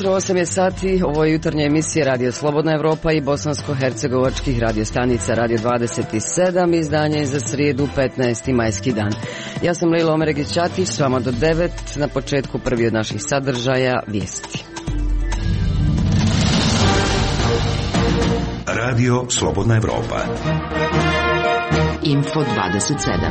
jutro, 8 je sati, ovo je jutarnja emisija Radio Slobodna Evropa i bosansko-hercegovačkih radiostanica Radio 27, izdanje za srijedu 15. majski dan. Ja sam Lejla Omeregić-Ćatić, s vama do 9, na početku prvi od naših sadržaja, vijesti. Radio Slobodna Evropa. Info 27.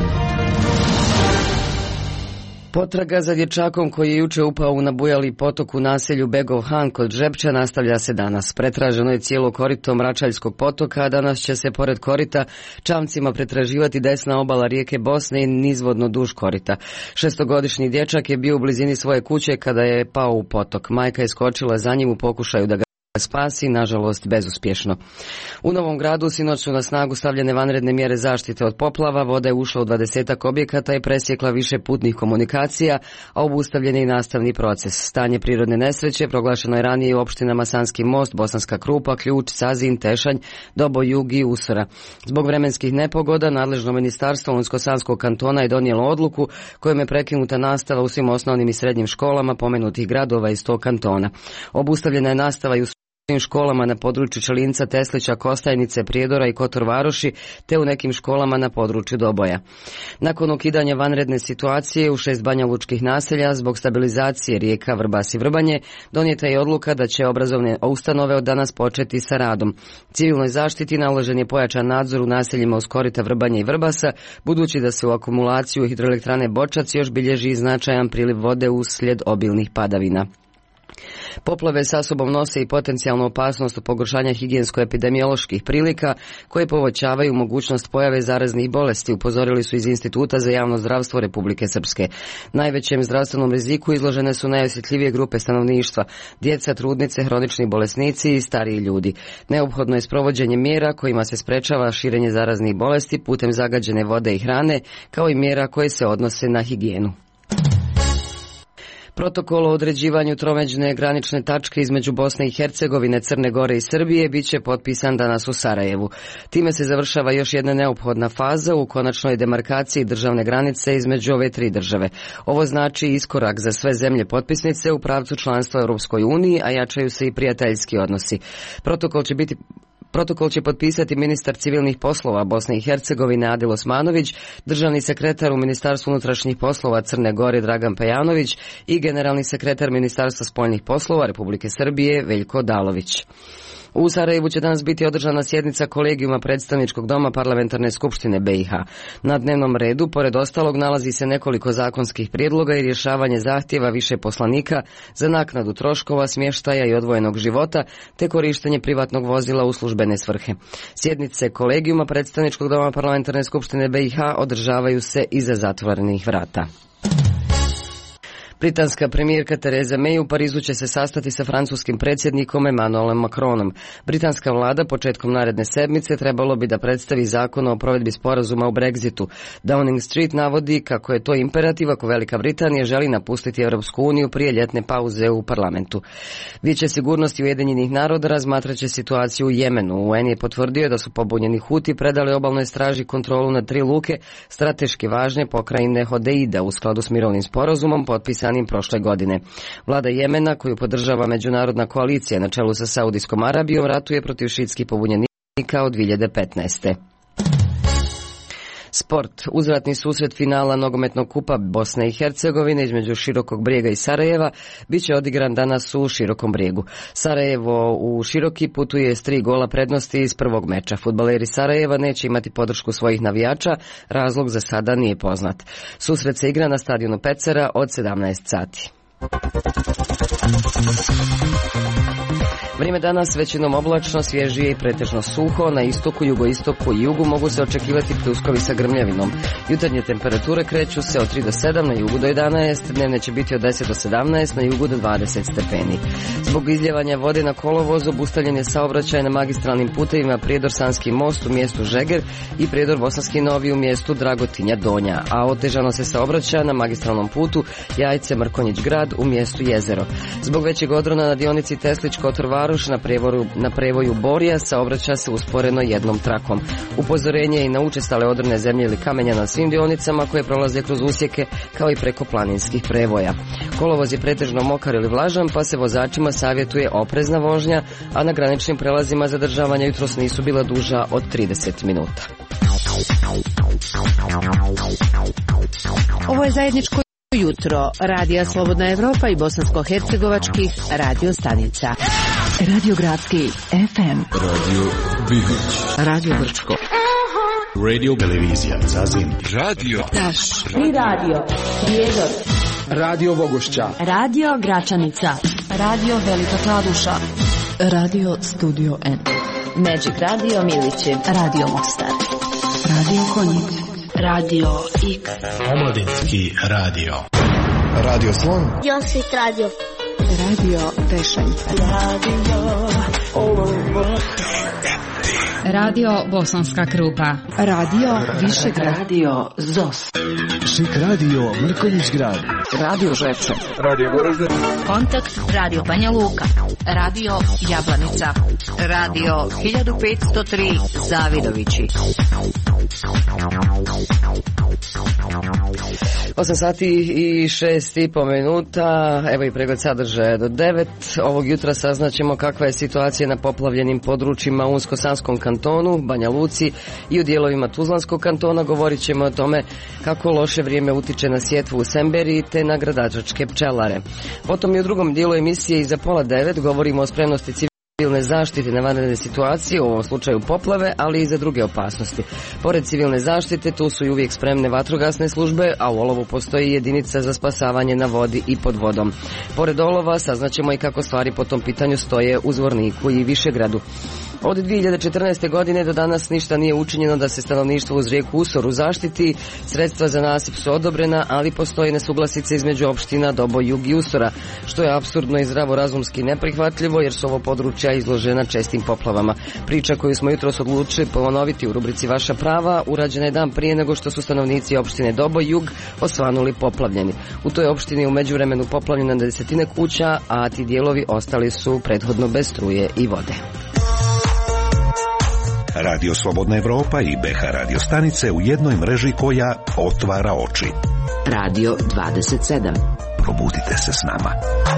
Potraga za dječakom koji je juče upao u nabujali potok u naselju Begov Han kod Žepča nastavlja se danas. Pretraženo je cijelo korito Mračaljskog potoka, a danas će se pored korita čamcima pretraživati desna obala rijeke Bosne i nizvodno duž korita. 6-godišnji dječak je bio u blizini svoje kuće kada je pao u potok. Majka je skočila za njim u pokušaju da ga spasi, nažalost bezuspješno. U Novom Gradu sinoć su na snagu stavljene vanredne mjere zaštite od poplava, voda je ušla u 20 objekata i presjekla više putnih komunikacija, a obustavljen je i nastavni proces. Stanje prirodne nesreće proglašeno je ranije u opštinama Sanski Most, Bosanska Krupa, Ključ, Sazin, Tešanj, Dobo, Jug i Usora. Zbog vremenskih nepogoda nadležno ministarstvo Unsko-Sanskog kantona je donijelo odluku kojom je prekinuta nastava u svim osnovnim i srednjim školama pomenutih gradova iz tog kantona. Obustavljena je nastava i u svim školama na području Čelinca, Teslića, Kostajnice, Prijedora i Kotor Varoši, te u nekim školama na području Doboja. Nakon ukidanja vanredne situacije u 6 banjalučkih naselja zbog stabilizacije rijeka Vrbas i Vrbanje, donijeta je odluka da će obrazovne ustanove od danas početi sa radom. Civilnoj zaštiti naložen je pojačan nadzor u naseljima uz korita Vrbanje i Vrbasa, budući da se u akumulaciju hidroelektrane Bočac još bilježi značajan priliv vode uslijed obilnih padavina. Poplave sa sobom nose i potencijalnu opasnost od pogoršanja higijensko-epidemioloških prilika koje povećavaju mogućnost pojave zaraznih bolesti, upozorili su iz Instituta za javno zdravstvo Republike Srpske. Najvećem zdravstvenom riziku izložene su najosjetljivije grupe stanovništva, djeca, trudnice, hronični bolesnici i stariji ljudi. Neophodno je sprovođenje mjera kojima se sprečava širenje zaraznih bolesti putem zagađene vode i hrane, kao i mjera koje se odnose na higijenu. Protokol o određivanju tromeđne granične tačke između Bosne i Hercegovine, Crne Gore i Srbije bit će potpisan danas u Sarajevu. Time se završava još jedna neophodna faza u konačnoj demarkaciji državne granice između ove tri države. Ovo znači iskorak za sve zemlje potpisnice u pravcu članstva u Europskoj uniji, a jačaju se i prijateljski odnosi. Protokol će potpisati ministar civilnih poslova Bosne i Hercegovine Adil Osmanović, državni sekretar u Ministarstvu unutrašnjih poslova Crne Gore Dragan Pejanović i generalni sekretar Ministarstva spoljnih poslova Republike Srbije Veljko Dalović. U Sarajevu će danas biti održana sjednica kolegijuma predstavničkog doma Parlamentarne skupštine BiH. Na dnevnom redu, pored ostalog, nalazi se nekoliko zakonskih prijedloga i rješavanje zahtjeva više poslanika za naknadu troškova, smještaja i odvojenog života, te korištenje privatnog vozila u službene svrhe. Sjednice kolegijuma predstavničkog doma Parlamentarne skupštine BiH održavaju se iza zatvorenih vrata. Britanska premijerka Theresa May u Parizu će se sastati sa francuskim predsjednikom Emmanuelom Macronom. Britanska vlada početkom naredne sedmice trebalo bi da predstavi zakon o provedbi sporazuma o Brexitu. Downing Street navodi kako je to imperativ ako Velika Britanija želi napustiti Europsku uniju prije ljetne pauze u parlamentu. Vijeće sigurnosti Ujedinjenih naroda razmatraće situaciju u Jemenu. UN je potvrdio da su pobunjeni Huti predali obalnoj straži kontrolu nad 3 luke strateški važne pokrajine Hodeida u skladu s mirovnim sporazumom potpisanim prošle godine. Vlada Jemena, koju podržava međunarodna koalicija na čelu sa Saudijskom Arabijom, ratuje protiv šiitskih pobunjenika od 2015. Sport. Uzvratni susret finala nogometnog kupa Bosne i Hercegovine između Širokog Brijega i Sarajeva biće odigran danas u Širokom Brijegu. Sarajevo u Široki putuje s 3 gola prednosti iz prvog meča. Fudbaleri Sarajeva neće imati podršku svojih navijača, razlog za sada nije poznat. Susret se igra na stadionu Pecera od 17 sati. Vrijeme danas većinom oblačno, svježije i pretežno suho, na istoku, jugoistoku i jugu mogu se očekivati pljuskovi sa grmljavinom. Jutarnje temperature kreću se od 3 do 7, na jugu do 11, dnevne će biti od 10 do 17, na jugu do 20 stepeni. Zbog izljevanja vode na kolovozu obustavljen je saobraćaj na magistralnim putevima Prijedor-Sanski most u mjestu Žeger i Prijedor-Bosanski Novi u mjestu Dragotinja Donja, a otežano se saobraćaja na magistralnom putu Jajce-Mrkonjić grad u mjestu Jezero. Zbog većeg odrona na dionici Teslić-Kotor Varoš na prevoju Borija saobraća se usporeno jednom trakom. Upozorenje i na učestale odrne zemlje ili kamenja na svim dionicama koje prolaze kroz usjeke, kao i preko planinskih prevoja. Kolovoz je pretežno mokar ili vlažan, pa se vozačima savjetuje oprezna vožnja, a na graničnim prelazima zadržavanja jutros nisu bila duža od 30 minuta. Ovo je zajedničko jutro Radija Slobodna Evropa i bosansko-hercegovačkih radio stanica. Radio Gradski FM, Radio Bihać, Radio Brčko, Radio Televizija Zazim, Radio Taš, Tri Radio, Prijedor, Radio Vogošća, Radio Gračanica, Radio Velika Kladuša, Radio Studio N, Magic Radio Milići, Radio Mostar, Radio Konjic, Radio X, Omladinski radio, Radio Slon, Josip Radio, Radio Tešanj, Radio Bosanska Krupa, Radio Višegrad, Radio Zos, Šik Radio Mrkonjić Grad, Radio Žepče, Radio Goražde, Kontakt Radio Banja Luka, Radio Jablanica, Radio 1503 Zavidovići. 8 sati i 6,5 minuta, evo i pregled sadržaja do 9. Ovog jutra saznaćemo kakva je situacija na poplavljenim područjima u Unsko-Sanskom kantonu, Banja Luci i u dijelovima Tuzlanskog kantona. Govorit ćemo o tome kako loše vrijeme utiče na sjetvu u Semberiji te na gradačačke pčelare. Potom i u drugom dijelu emisije iza 8:30 govorimo o spremnosti civilne zaštite na vanredne situacije, u ovom slučaju poplave, ali i za druge opasnosti. Pored civilne zaštite, tu su i uvijek spremne vatrogasne službe, a u Olovu postoji jedinica za spasavanje na vodi i pod vodom. Pored Olova saznaćemo i kako stvari po tom pitanju stoje u Zvorniku i Višegradu. Od 2014. godine do danas ništa nije učinjeno da se stanovništvo uz rijeku Usor zaštiti. Sredstva za nasip su odobrena, ali postoji nesuglasice između opština Doboj, Jug i Usora, što je apsurdno i zdravorazumski neprihvatljivo jer su ovo područja izložena čestim poplavama. Priča koju smo jutros odlučili ponoviti u rubrici Vaša prava urađena je dan prije nego što su stanovnici opštine Doboj, Jug osvanuli poplavljeni. U toj opštini u međuvremenu poplavljena na desetine kuća, a ti dijelovi ostali su prethodno bez struje i vode. Radio Slobodna Evropa i BH radio stanice u jednoj mreži koja otvara oči. Radio 27. Probudite se s nama.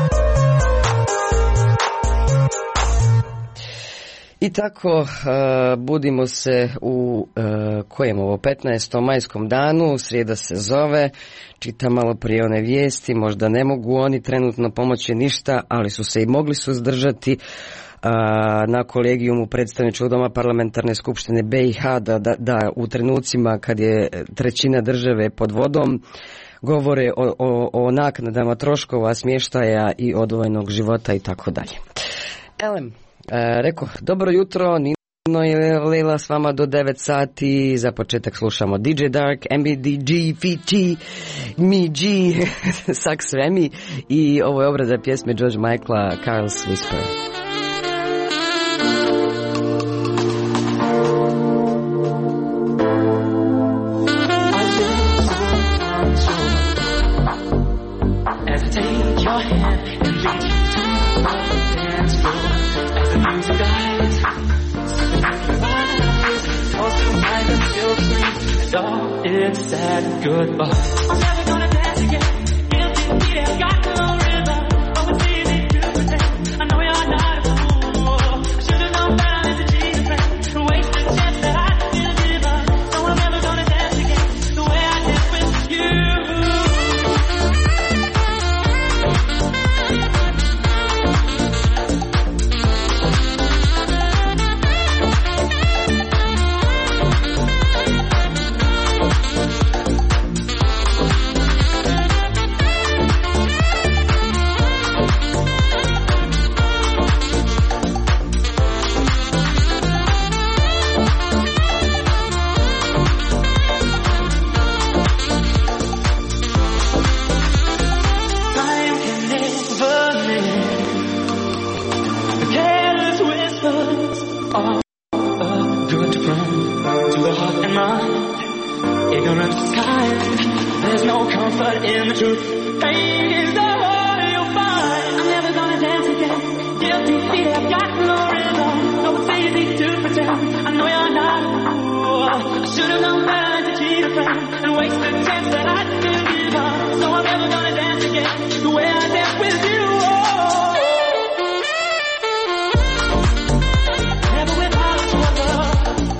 I tako budimo se u kojem ovo 15. majskom danu, srijeda se zove, čitam malo prije one vijesti, možda ne mogu oni trenutno pomoći ništa, ali su se i mogli suzdržati na kolegijumu predstavničkog doma parlamentarne skupštine BiH da u trenucima kad je trećina države pod vodom govore o naknadama troškova smještaja i odvojenog života i tako dalje. Elem, reko, dobro jutro, Nino je Lela s vama do 9 sati, za početak slušamo DJ Dark, MBDG, Fiji, Mi G, Sax Remy i ovo je obrada pjesme George Michaela, Carl's Whisper. It's sad goodbye. I'm never gonna dance again. Guilty feet have got no rhythm. Oh, it's easy to pretend. I know you're not a fool. I should've known better than to cheat a friend. Waste a chance that I still give up. No, I'm never gonna dance again the way I did with you. Ignorance is kind. There's no comfort in the truth. Pain is the water you'll find. I'm never gonna dance again. Guilty feet have got friend. I know you're not a fool. I should have known better to cheat a friend and waste the chance that I didn't give up. So I'm never gonna dance again the way I danced with you. Never without your love.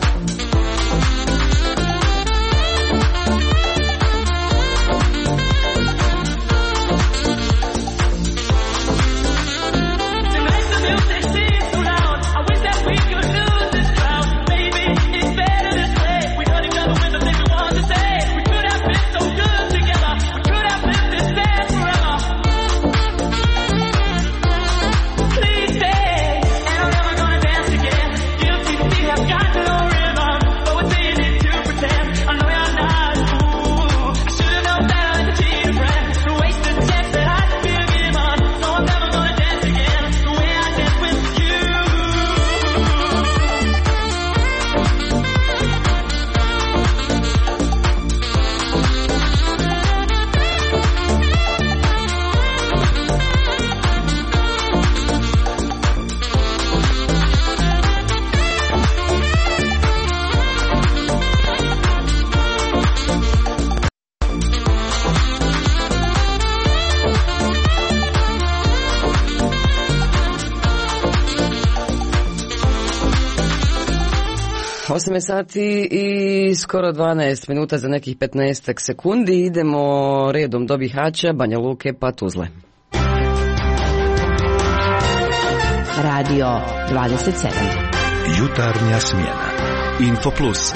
Tonight the music seems so loud. I wish that we could lose this crowd. Maybe it's better this way. We hurt each other with the things we want to say. We could have been so good together. We could have lived this dance forever. Please stay, and I'm never gonna dance again. Guilty feet have got no rhythm, but we're saying it to pretend. I know you're not a fool. I should have known better to cheat a friend and waste the chance that I'd been given. No, I'm never gonna dance again the way I danced with you. Osam je sati i skoro 12 minuta za nekih 15 sekundi. Idemo redom do Bihaća, Banja Luke pa Tuzle. Radio 27. Jutarnja smjena. Info Plus.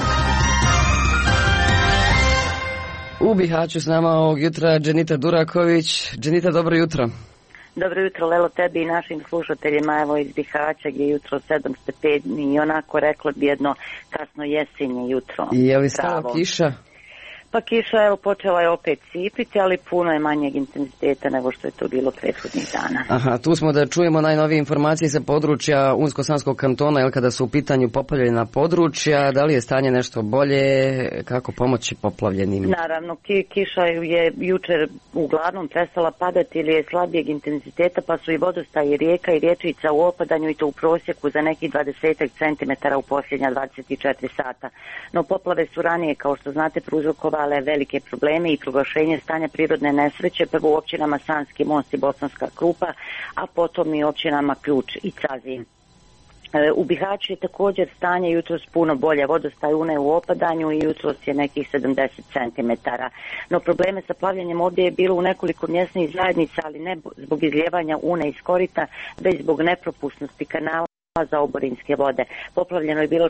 U Bihaću s nama ovog jutra Dženita Duraković. Dženita, dobro jutro. Dobro jutro, Lelo, tebi i našim slušateljima, evo iz Bihaća gdje je jutro 7 stepeni i onako rekla bi jedno kasno jesenje jutro. I je li stala Pravo. kiša? Pa kiša, evo, počela je opet sipiti, ali puno je manjeg intenziteta nego što je to bilo prethodnih dana. Aha, tu smo da čujemo najnovije informacije sa područja Unsko-Sanskog kantona, jel kada su u pitanju poplavljena područja, da li je stanje nešto bolje, kako pomoći poplavljenim? Naravno, kiša je jučer uglavnom prestala padati ili je slabijeg intenziteta, pa su i vodostaji rijeka i rječica u opadanju i to u prosjeku za nekih 20 centimetara u posljednja 24 sata. No poplave su ranije, kao što znate, prouzrokovale velike probleme i proglašenje stanja prirodne nesreće, prvo u općinama Sanski Most i Bosanska Krupa, a potom i općinama Ključ i Cazin. U Bihaću je također stanje jutros puno bolje, vodostaj Une u opadanju i jutros je nekih 70 cm. No probleme sa plavljenjem ovdje je bilo u nekoliko mjesnih zajednica, ali ne zbog izljevanja Une iz korita, već zbog nepropusnosti kanala za oborinske vode. Poplavljeno je bilo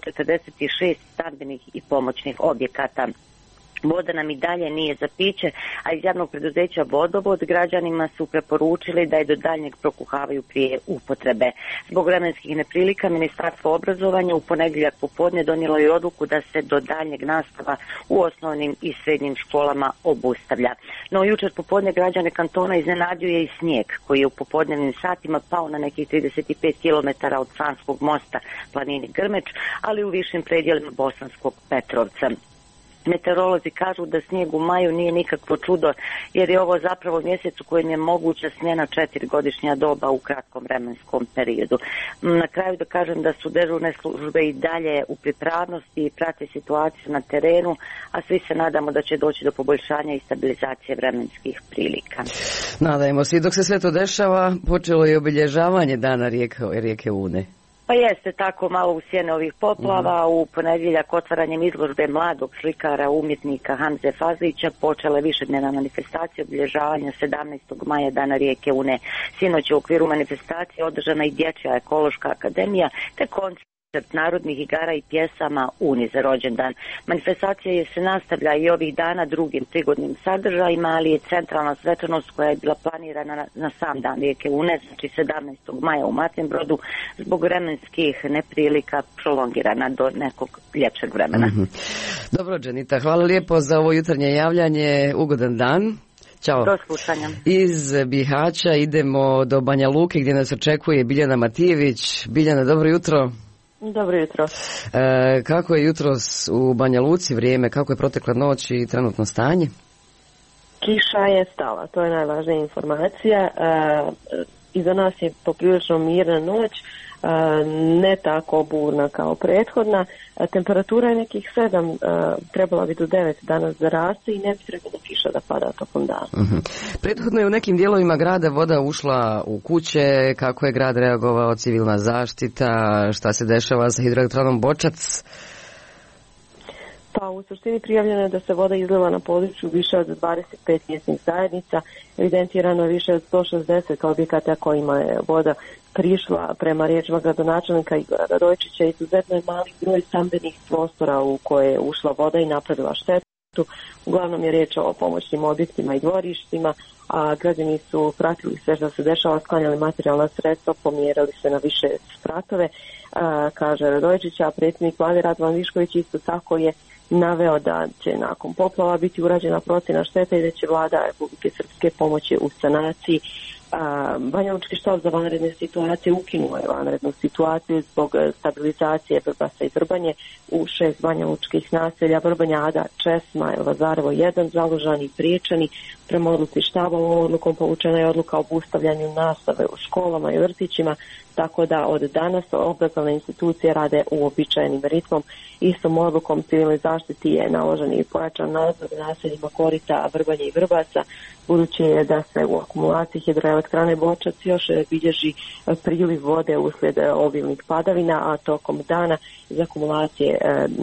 46 stambenih i pomoćnih objekata. Voda nam i dalje nije za piće, a iz javnog preduzeća Vodovod građanima su preporučili da je do daljnjeg prokuhavaju prije upotrebe. Zbog vremenskih neprilika Ministarstvo obrazovanja u ponedjeljak popodne donijelo je odluku da se do daljnjeg nastava u osnovnim i srednjim školama obustavlja. No jučer popodne građane kantona iznenadio je i snijeg koji je u popodnevnim satima pao na nekih 35 km od Sanskog mosta planini Grmeč, ali u višim predjelima Bosanskog Petrovca. Meteorolozi kažu da snijeg u maju nije nikakvo čudo, jer je ovo zapravo mjesec u kojem je moguća smjena 4-godišnja doba u kratkom vremenskom periodu. Na kraju da kažem da su dežurne službe i dalje u pripravnosti i prate situaciju na terenu, a svi se nadamo da će doći do poboljšanja i stabilizacije vremenskih prilika. Nadajmo se. I dok se sve to dešava, počelo je obilježavanje dana rijeke Une. Pa jeste tako malo u sjene ovih poplava. U ponedjeljak otvaranjem izložbe mladog slikara, umjetnika Hamze Fazlića počela je višednevna manifestacija obilježavanja 17. maja dana rijeke Une. Sinoć je u okviru manifestacije održana i Dječja ekološka akademija te koncert narodnih igara i pjesama Uni za rođendan. Manifestacija je se nastavlja i ovih dana drugim prigodnim sadržajima, ali je centralna svečanost koja je bila planirana na sam dan rijeke Une, znači 17. maja u Matinbrodu, zbog vremenskih neprilika prolongirana do nekog ljepšeg vremena. Dobro, Dženita, hvala lijepo za ovo jutarnje javljanje. Ugodan dan. Ćao. Do slušanja. Iz Bihaća idemo do Banja Luke gdje nas očekuje Biljana Matijević. Biljana, dobro jutro. Dobro jutro. Kako je jutros u Banja Luci vrijeme, kako je protekla noć i trenutno stanje? Kiša je stala, to je najvažnija informacija. Iza nas je poprilično mirna noć, ne tako burna kao prethodna. Temperatura je nekih 7, trebala bi do 9 danas da raste i ne bi trebalo kiša da pada tokom dana. Prethodno je u nekim dijelovima grada voda ušla u kuće, kako je grad reagovao, civilna zaštita, šta se dešava sa hidroelektranom Bočac? Pa u suštini prijavljeno je da se voda izliva na području više od 25 mjesnih zajednica, evidentirano je više od 160 objekata kojima je voda prišla. Prema riječima gradonačelnika Igora Radojčića, izuzetno je mali broj stambenih prostora u koje je ušla voda i napravila štetu. Uglavnom je riječ o pomoćnim objektima i dvorištima, a građani su pratili sve što se dešava, sklanjali materijalna sredstva, pomjerali se na više spratove, kaže Radojčić, a predsjednik vlade Radovan Višković isto tako je naveo da će nakon poplava biti urađena procjena štete i da će vlada Republike Srpske pomoći u sanaciji. Banja Lučki štab za vanredne situacije ukinuo je vanrednu situaciju zbog stabilizacije Vrbasa i Vrbanje u 6 Banja Lučkih naselja: Vrbanja, Ada, Česma, Lazarevo 1, Zalužani i Priječani. Prema odluci štaba, ovom odlukom povučena je odluka o obustavljanju nastave u školama i vrtićima, tako da od danas obrazovne institucije rade uobičajenim ritmom. Istom odlukom civilnoj zaštiti je naložen i pojačan nadzor naseljima Korita, Vrbanje i Vrbasa, budući je da se u akumulaciji hidroelektrane Bočac još bilježi priliv vode uslijed obilnih padavina, a tokom dana iz akumulacije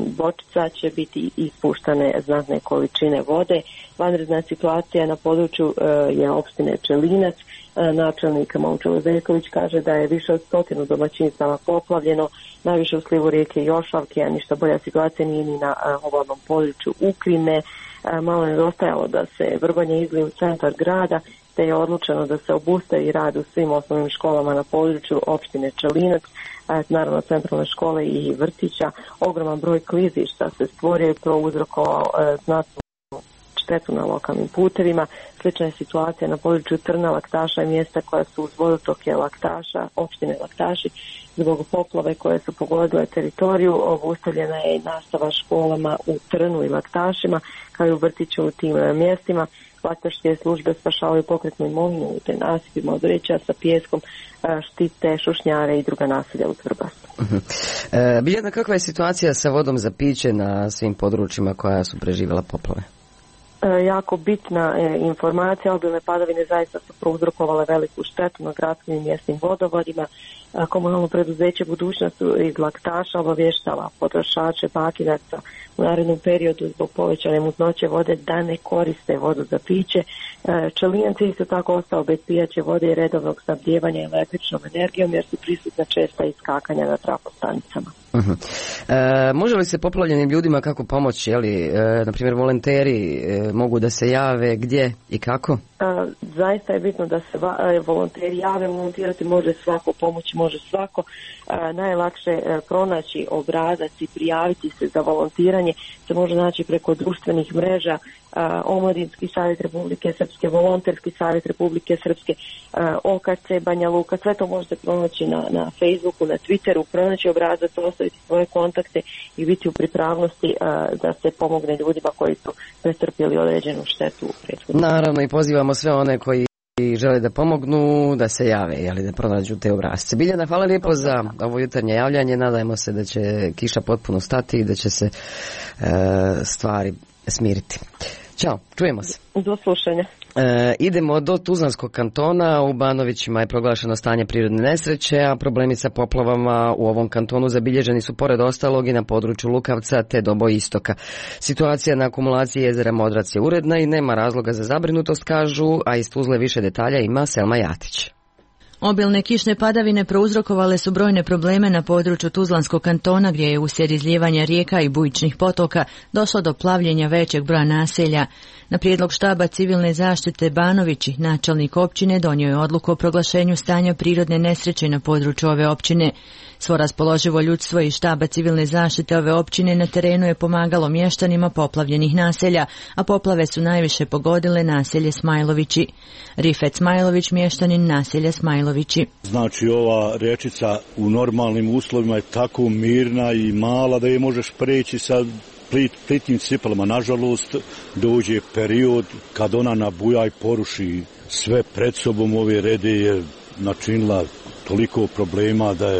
Bočca će biti ispuštane znatne količine vode. Vanredna situacija na području je opštine Čelinac. Načelnik Momčilo Zeljković kaže da je više od 100 domaćinstava poplavljeno, najviše u slivu rijeke Jošavke, a ništa bolja situacija nije ni na obalnom području Ukrine. Malo je nedostajalo da se Vrbanje izlije u centar grada, te je odlučeno da se obustavi rad u svim osnovnim školama na području opštine Čelinac, naravno centralne škole i vrtića. Ogroman broj klizišta se stvorio i prouzrokovao znatnu štetu na lokalnim putevima. Slična je situacija na području Trna, Laktaša i mjesta koja su uz vodotoke Laktaša, opštine Laktaši. Zbog poplave koje su pogodile teritoriju, obustavljena je i nastava školama u Trnu i Laktašima, kao i u vrtiću u tim mjestima. Laktaške službe spašavaju pokretnu imovinu u te nasipima od vreća sa pijeskom, štite šušnjare i druga naselja u Vrbasu. Biljana, kakva je situacija sa vodom za piće na svim područjima koja su preživjela poplave? Jako bitna informacija, obilne padavine zaista su prouzrokovale veliku štetu na gradskim i mjesnim vodovodima. Komunalno preduzeće Budućnost iz Laktaša obavještava potrošače Bakinaca u narednom periodu zbog povećane mutnoće vode da ne koriste vodu za piće. Čelinac je isto tako ostao bez pijaće vode i redovnog snabdijevanja električnom energijom jer su prisutna česta iskakanja na trafostanicama. Može li se poplavljenim ljudima kako pomoći? Na primjer, volonteri mogu da se jave gdje i kako? Zaista je bitno da se volonteri jave. Volontirati može svako, pomoći može svako. Najlakše pronaći obrazac i prijaviti se za volontiranje se može naći preko društvenih mreža. Omladinski savjet Republike Srpske, Volonterski savjet Republike Srpske, OKC Banja Luka, sve to možete pronaći na Facebooku, na Twitteru, pronaći obrazac, ostaviti svoje kontakte i biti u pripravnosti da se pomogne ljudima koji su pretrpjeli određenu štetu u prethodnom. Naravno, i pozivamo sve one koji žele da pomognu, da se jave, da pronađu te obrazce. Biljana, hvala lijepo za ovo jutarnje javljanje. Nadajmo se da će kiša potpuno stati i da će se stvari smiriti. Ćao, čujemo se. Do slušanja. Idemo do Tuzlanskog kantona. U Banovićima je proglašeno stanje prirodne nesreće, a problemi sa poplavama u ovom kantonu zabilježeni su pored ostalog i na području Lukavca te Dobo istoka. Situacija na akumulaciji jezera Modrac je uredna i nema razloga za zabrinutost, kažu, a iz Tuzle više detalja ima Selma Jatić. Obilne kišne padavine prouzrokovale su brojne probleme na području Tuzlanskog kantona gdje je uslijed izlijevanja rijeka i bujičnih potoka došlo do plavljenja većeg broja naselja. Na prijedlog štaba civilne zaštite Banovići, načelnik općine donio je odluku o proglašenju stanja prirodne nesreće na području ove općine. Svo raspoloživo ljudstvo i štaba civilne zaštite ove općine na terenu je pomagalo mještanima poplavljenih naselja, a poplave su najviše pogodile naselje Smajlovići. Rifet Smajlović, mještanin naselja Smajlovići. Znači, ova riječica u normalnim uslovima je tako mirna i mala da je možeš preći sa plitnim cipelama. Nažalost, dođe period kad ona nabuja i poruši sve pred sobom. Ove rede je načinila toliko problema da je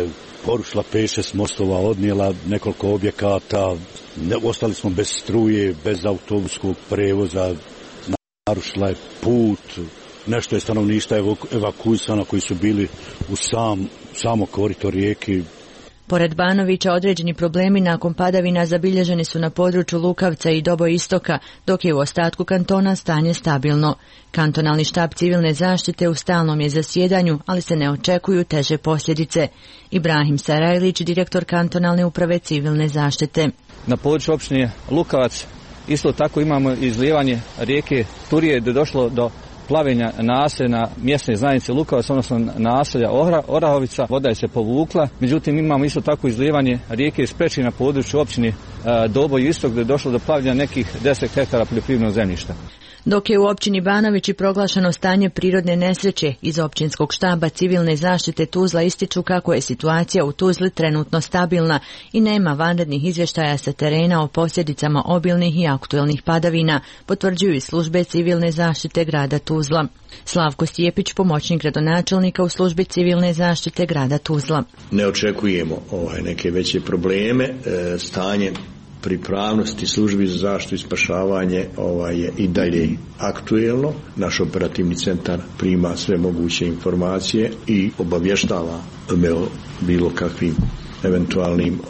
porušila 5-6 mostova, odnijela nekoliko objekata, ostali smo bez struje, bez autobuskog prevoza, narušila je put, nešto je stanovništva evakuisano koji su bili u samo korito rijeke. Pored Banovića određeni problemi nakon padavina zabilježeni su na području Lukavca i Dobo istoka, dok je u ostatku kantona stanje stabilno. Kantonalni štab civilne zaštite u stalnom je zasjedanju, ali se ne očekuju teže posljedice. Ibrahim Sarajlić, direktor kantonalne uprave civilne zaštite. Na području opštine Lukavac isto tako imamo izlijevanje rijeke Turije, gdje je došlo do plavenja naselja mjesne zajednice Lukavac, odnosno naselja Orahovica. Voda je se povukla, međutim imamo isto tako izlijevanje rijeke Spreči na području općine Dobo i istok, gdje je došlo do plavljenja nekih 10 hektara poljoprivrednog zemljišta. Dok je u općini Banović i proglašeno stanje prirodne nesreće, iz općinskog štaba civilne zaštite Tuzla ističu kako je situacija u Tuzli trenutno stabilna i nema vanrednih izvještaja sa terena o posljedicama obilnih i aktuelnih padavina, potvrđuju i službe civilne zaštite grada Tuzla. Slavko Stjepić, pomoćnik gradonačelnika u službi civilne zaštite grada Tuzla. Ne očekujemo neke veće probleme, stanje pripravnosti službi za zaštitu i spašavanje je i dalje aktuelno. Naš operativni centar prima sve moguće informacije i obavještava me o bilo kakvim eventualnim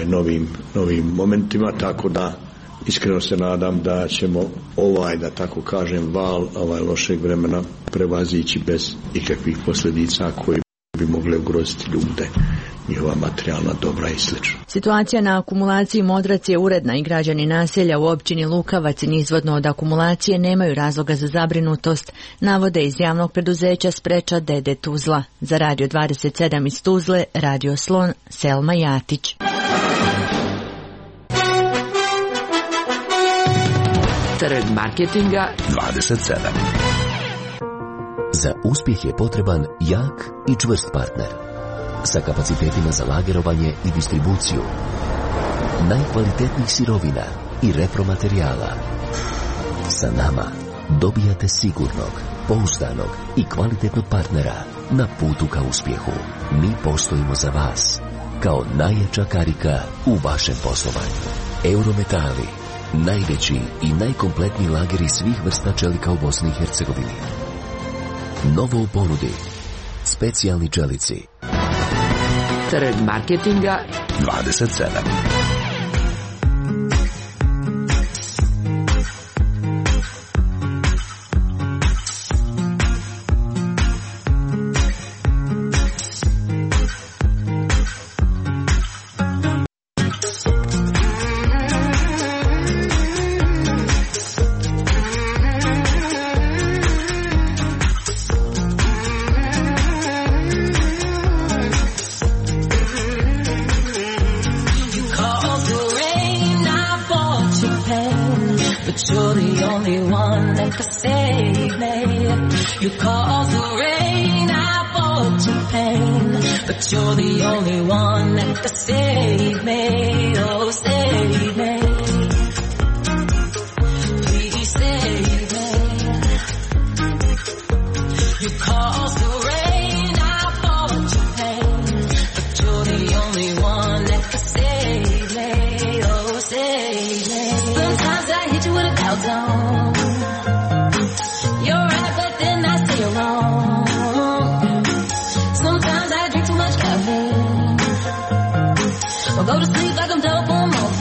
novim momentima, tako da iskreno se nadam da ćemo da tako kažem val lošeg vremena prevazići bez ikakvih posljedica koje bi mogle ugroziti ljude, njihova materijalna dobra i sl. Situacija na akumulaciji Modrac je uredna i građani naselja u općini Lukavac nizvodno od akumulacije nemaju razloga za zabrinutost, navode iz javnog preduzeća Spreča d.d. Tuzla. Za Radio 27 iz Tuzle, Radio Slon, Selma Jatić. Trg marketinga 27. Za uspjeh je potreban jak i čvrst partner sa kapacitetima za lagerovanje i distribuciju najkvalitetnijih sirovina i repromaterijala. Sa nama dobijate sigurnog, pouzdanog i kvalitetnog partnera na putu ka uspjehu. Mi postojimo za vas kao najjača karika u vašem poslovanju. Eurometali, najveći i najkompletniji lageri svih vrsta čelika u Bosni i Hercegovini. Novo u ponudi, specijalni čelici. Trg marketinga 27. You're the only one that can save me, oh save me. Please save me. You caused the rain, I brought you pain, but you're the only one that can save me, oh save me. Sometimes I hit you with a bell tone. You're right, but then I say you're wrong. Sometimes I drink too much caffeine, or go to sleep like I'm dope on morphine.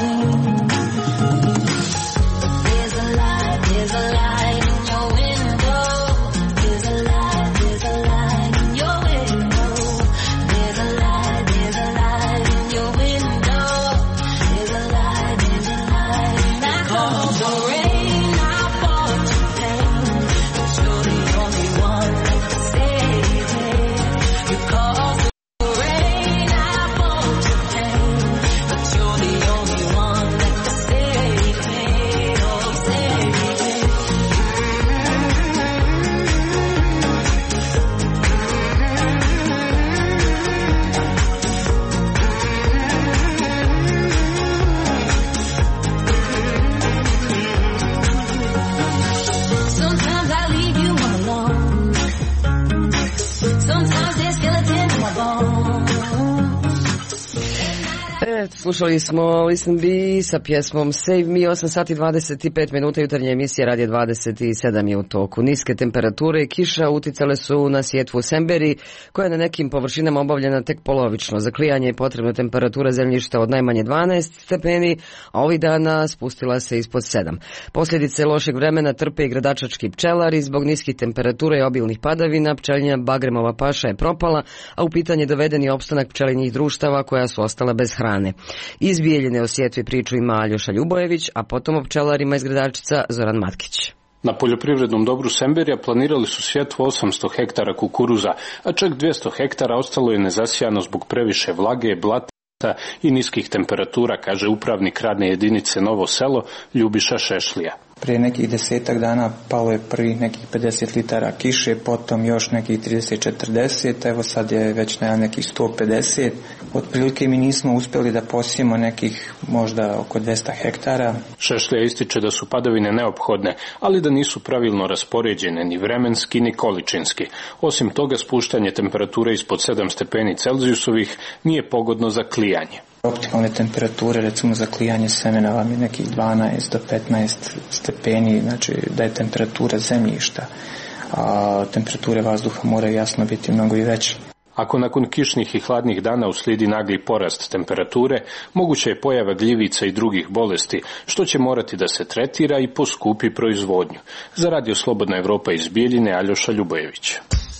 Slušali smo Listen Be sa pjesmom Save Me, 8 sati 25 minuta, jutarnje emisije Radio 27 je u toku. Niske temperature i kiša uticale su na sjetvu u Semberi, koja je na nekim površinama obavljena tek polovično. Za klijanje je potrebna temperatura zemljišta od najmanje 12 stepeni, a ovih dana spustila se ispod 7. Posljedice lošeg vremena trpe i gradačački pčelari. Zbog niskih temperatura i obilnih padavina pčelinja Bagremova paša je propala, a u pitanje doveden je opstanak pčelinjih društava koja su ostala bez hrane. Iz Bijeljine o sjetvi priču ima Aljoša Ljubojević, a potom o pčelarima iz Gradačca Zoran Matkić. Na poljoprivrednom dobru Semberija planirali su sjetvu 800 hektara kukuruza, a čak 200 hektara ostalo je nezasijano zbog previše vlage, blata i niskih temperatura, kaže upravnik radne jedinice Novo Selo Ljubiša Šešlija. Prije nekih 10 dana palo je prvi nekih 50 litara kiše, potom još nekih 30-40, evo sad je već na nekih 150. Otprilike mi nismo uspjeli da posijemo nekih možda oko 200 hektara. Šešlija ističe da su padavine neophodne, ali da nisu pravilno raspoređene ni vremenski ni količinski. Osim toga, spuštanje temperature ispod 7 stepeni Celzijusovih nije pogodno za klijanje. Optimalne temperature, recimo za klijanje semena vam je nekih 12 do 15 stepeni, znači da je temperatura zemljišta, a temperature vazduha moraju jasno biti mnogo i veće. Ako nakon kišnih i hladnih dana uslijedi nagli porast temperature, moguća je pojava gljivica i drugih bolesti, što će morati da se tretira i poskupi proizvodnju. Za Radio Slobodna Evropa iz Bijeljine, Aljoša Ljubojević.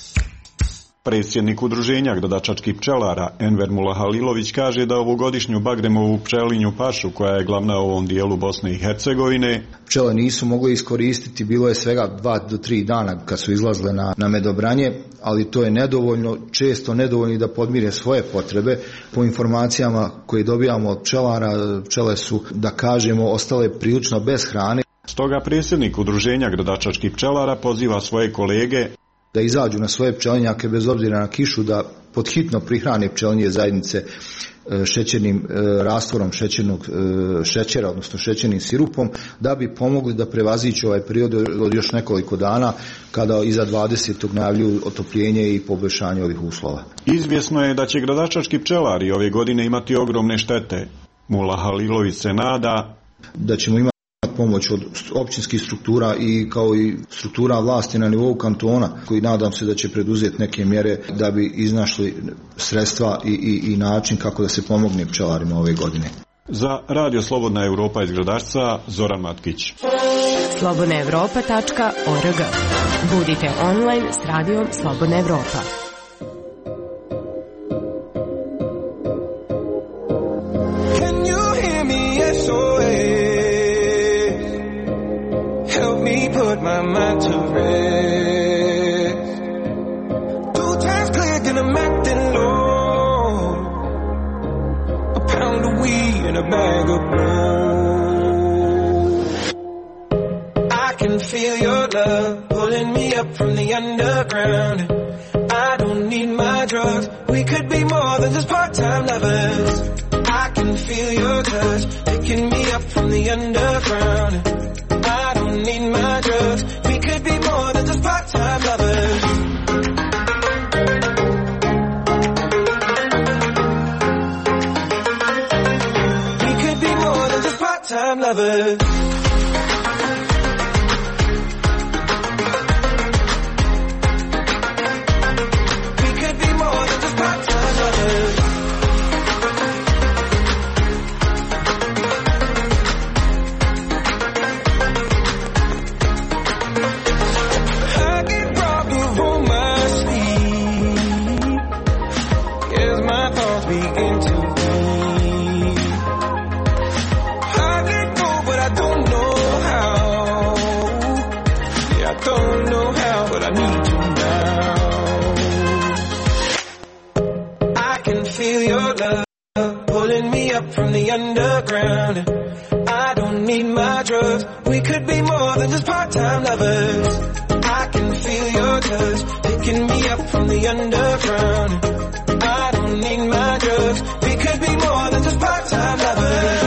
Predsjednik udruženja gradačačkih pčelara Enver Mulahalilović kaže da ovogodišnju Bagremovu pčelinju pašu, koja je glavna u ovom dijelu Bosne i Hercegovine, pčele nisu mogli iskoristiti, bilo je svega 2 do 3 dana kad su izlazile na medobranje, ali to je nedovoljno, često nedovoljno da podmire svoje potrebe. Po informacijama koje dobijamo od pčelara, pčele su, da kažemo, ostale prilično bez hrane. Stoga predsjednik udruženja gradačačkih pčelara poziva svoje kolege da izađu na svoje pčelinjake bez obzira na kišu, da podhitno prihrane pčelinje zajednice šećernim rastvorom šećernog šećera, odnosno šećernim sirupom, da bi pomogli da prevaziđu ovaj period od još nekoliko dana, kada iza 20. najavljuju otopljenje i poboljšanje ovih uslova. Izvjesno je da će gradačački pčelari ove godine imati ogromne štete. Mulahalilović se nada da ćemo imati pomoć od općinskih struktura i kao i struktura vlasti na nivou kantona, koji nadam se da će preduzeti neke mjere da bi iznašli sredstva i način kako da se pomogne pčelarima ove godine. Za Radio Slobodna Evropa iz Gradačca, Zoran Matkić. slobodnaevropa.org. Budite online s radijom Slobodna Evropa. Put my mind to rest. 2 times click and I'm acting low. A pound of weed and a bag of blow. I can feel your love pulling me up from the underground. I don't need my drugs. We could be more than just part-time lovers. I can feel your touch picking me up from the underground. I don't need my drugs. We could be more than just part-time lovers. We could be more than just part-time lovers. We could be more than just part-time lovers. From the underground, I don't need my drugs. We could be more than just part-time lovers. I can feel your touch picking me up from the underground. I don't need my drugs. We could be more than just part-time lovers.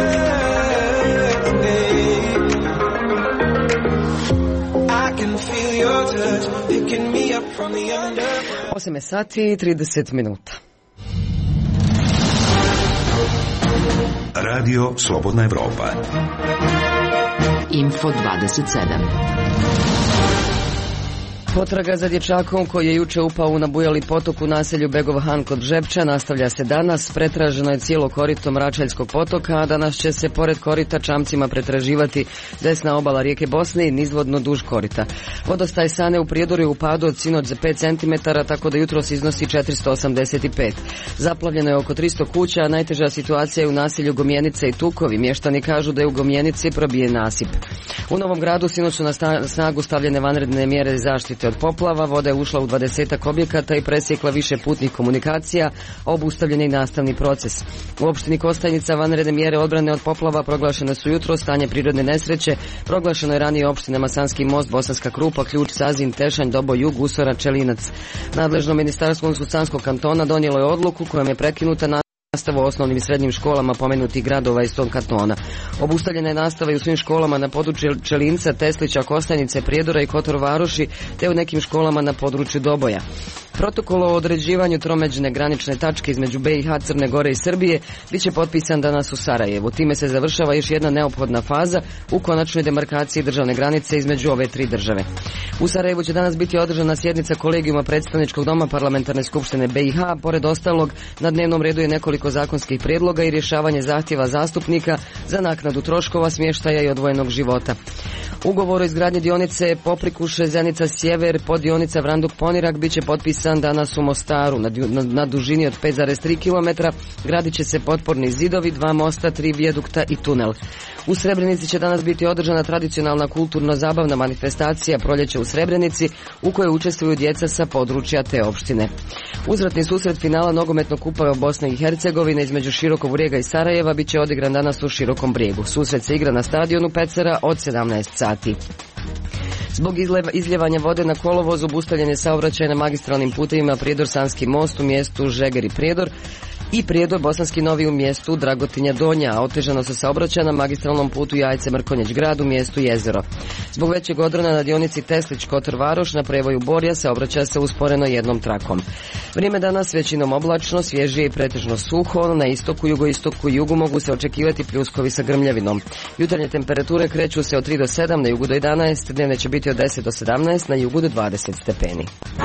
I can feel your touch picking me up from the underground. 8 sati i 30 minuta. Radio Slobodna Evropa. Info 27. Potraga za dječakom koji je juče upao u nabujali potok u naselju Begov Han kod Žepča nastavlja se danas. Pretraženo je cijelo korito Mračaljskog potoka, a danas će se pored korita čamcima pretraživati desna obala rijeke Bosne i nizvodno duž korita. Vodostaj Sane u Prijedoru je u padu od sinoć za 5 cm, tako da jutros iznosi 485. Zaplavljeno je oko 300 kuća, a najteža situacija je u naselju Gomjenice i Tukovi. Mještani kažu da je u Gomjenici probijen nasip. U Novom Gradu sinoć su na snagu stavljene vanredne mjere zaštite od poplava, voda je ušla u 20 objekata i presjekla više putnih komunikacija, a obustavljen je i nastavni proces. U opštini Kostajnica vanredne mjere odbrane od poplava proglašene su jutro, stanje prirodne nesreće proglašeno je ranije opštinama Sanski Most, Bosanska Krupa, Ključ, Sazin, Tešanj, Dobo, Jug, Usora, Čelinac. Nadležno ministarstvo Unsko-Sanskog kantona donijelo je odluku kojom je prekinuta nastava u osnovnim i srednjim školama pomenutih gradova iz tog kantona. Obustavljena je nastava i u svim školama na području Čelinca, Teslića, Kostajnice, Prijedora i Kotor Varoši, te u nekim školama na području Doboja. Protokol o određivanju tromeđne granične tačke između BiH, Crne Gore i Srbije bit će potpisan danas u Sarajevu. Time se završava još jedna neophodna faza u konačnoj demarkaciji državne granice između ove tri države. U Sarajevu će danas biti održana sjednica kolegijuma predstavničkog doma Parlamentarne skupštine BiH. Pored ostalog, na dnevnom redu je nekoliko zakonskih prijedloga i rješavanje zahtjeva zastupnika za naknadu troškova, smještaja i odvojenog života. Ugovor o izgradnji dionice Poprikuše, Zenica Sjever, poddionica Vranduk Ponirak bit će potpisan danas u Mostaru. Na dužini od 5,3 km gradit će se potporni zidovi, 2 mosta, 3 vijadukta i tunel. U Srebrenici će danas biti održana tradicionalna kulturno-zabavna manifestacija Proljeće u Srebrenici, u kojoj učestvuju djeca sa područja te opštine. Uzvratni susret finala nogometnog kupa Bosne i Hercegovine između Širokog Brijega i Sarajeva bit će odigran danas u Širokom Brijegu. Susret se igra na stadionu Pecera od 17 sati. Zbog izljevanja vode na kolovozu obustavljen je saobraćaj na magistralnim putevima Prijedor-Sanski most u mjestu Žeger i Prijedor i Prijedor Bosanski Novi u mjestu Dragotinja Donja, a otežano se saobraćaj na magistralnom putu Jajce-Mrkonjić grad u mjestu Jezero. Zbog većeg odrona na dionici Teslić-Kotor Varoš na prevoju Borja saobraćaj se usporeno jednom trakom. Vrijeme danas većinom oblačno, svježije i pretežno suho, na istoku, jugoistoku i jugu mogu se očekivati pljuskovi sa grmljavinom. Jutarnje temperature kreću se od 3 do 7, na jugu do 11, dnevne će biti od 10 do 17, na jugu do 20 stepeni.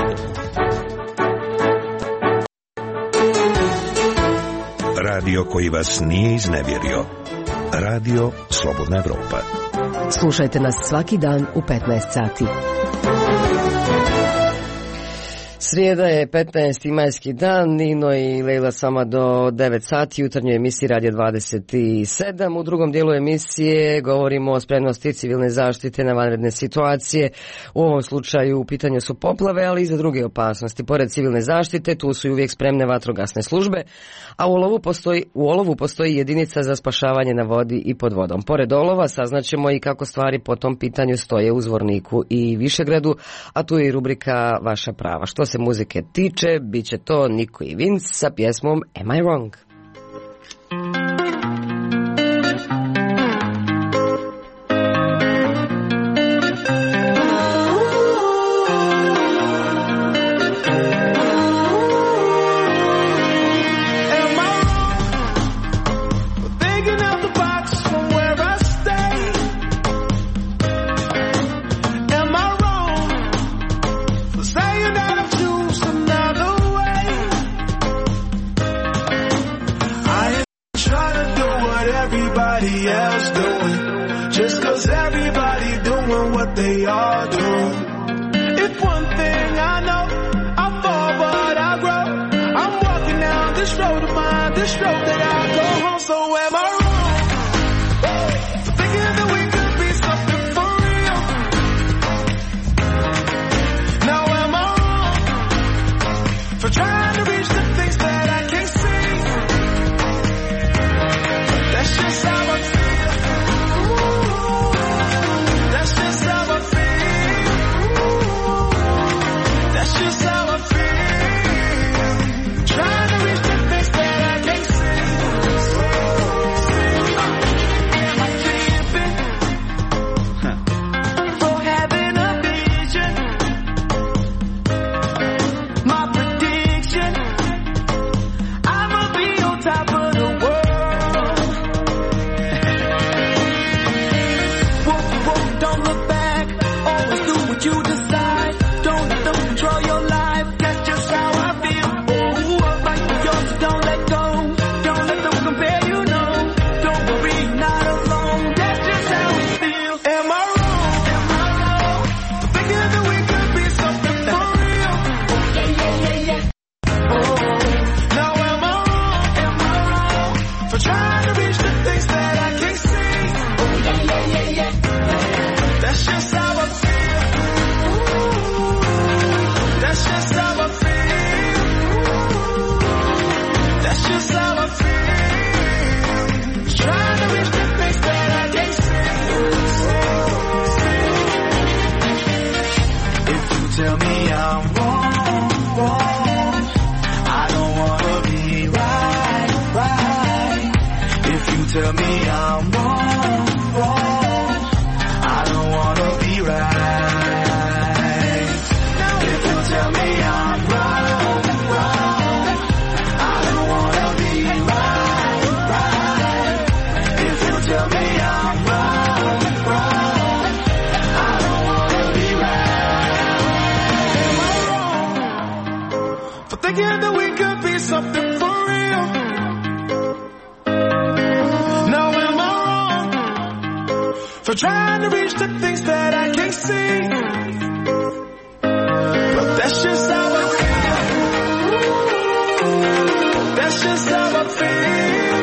Radio koji vas nije iznevjerio. Radio Slobodna Evropa. Slušajte nas svaki dan u 15 sati. Srijeda je 15. majski dan, Nino i Lejla s vama do 9 sati, u jutarnjoj emisiji Radio 27. U drugom dijelu emisije govorimo o spremnosti civilne zaštite na vanredne situacije. U ovom slučaju u pitanju su poplave, ali i za druge opasnosti. Pored civilne zaštite tu su i uvijek spremne vatrogasne službe, a u olovu postoji jedinica za spašavanje na vodi i pod vodom. Pored olova saznaćemo i kako stvari po tom pitanju stoje u Zvorniku i Višegradu, a tu je i rubrika Vaša prava. Što se muzike tiče, bit će to Niko i Vince sa pjesmom Am I Wrong? else doing, just 'cause everybody doing what they all do. If one thing I know, I fall but I grow. I'm walking down this road of mine, this road that I go home. So am I wrong for thinking that we could be something for real? Now am I wrong for trying to reach the things that I can't see? That's just how I feel. That's just how I feel. That's just how I feel. Trying to reach the things that I can't see. I'm wrong, wrong, I don't wanna be right. If you tell me I'm wrong, wrong, I don't wanna be right. If you tell me I'm wrong, wrong, I don't wanna be right. If you tell me I'm wrong, wrong, I don't wanna be right. Am I wrong for thinking that we could be something for real? Now am I wrong for trying to reach the things that I can't see? But that's just how I feel. That's just how I feel.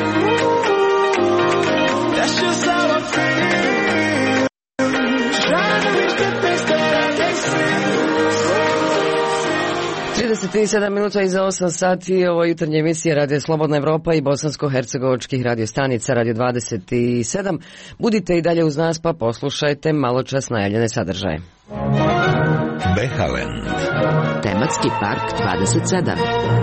That's just how I feel. Trying to reach the things that I can't see. 37 minuta iza 8 sati, ovo jutarnje emisije Radio Slobodna Evropa i bosansko-hercegovačkih radiostanica Radio 27. Budite i dalje uz nas pa poslušajte malo čas najavljene sadržaje. Behalen. Tematski park 27.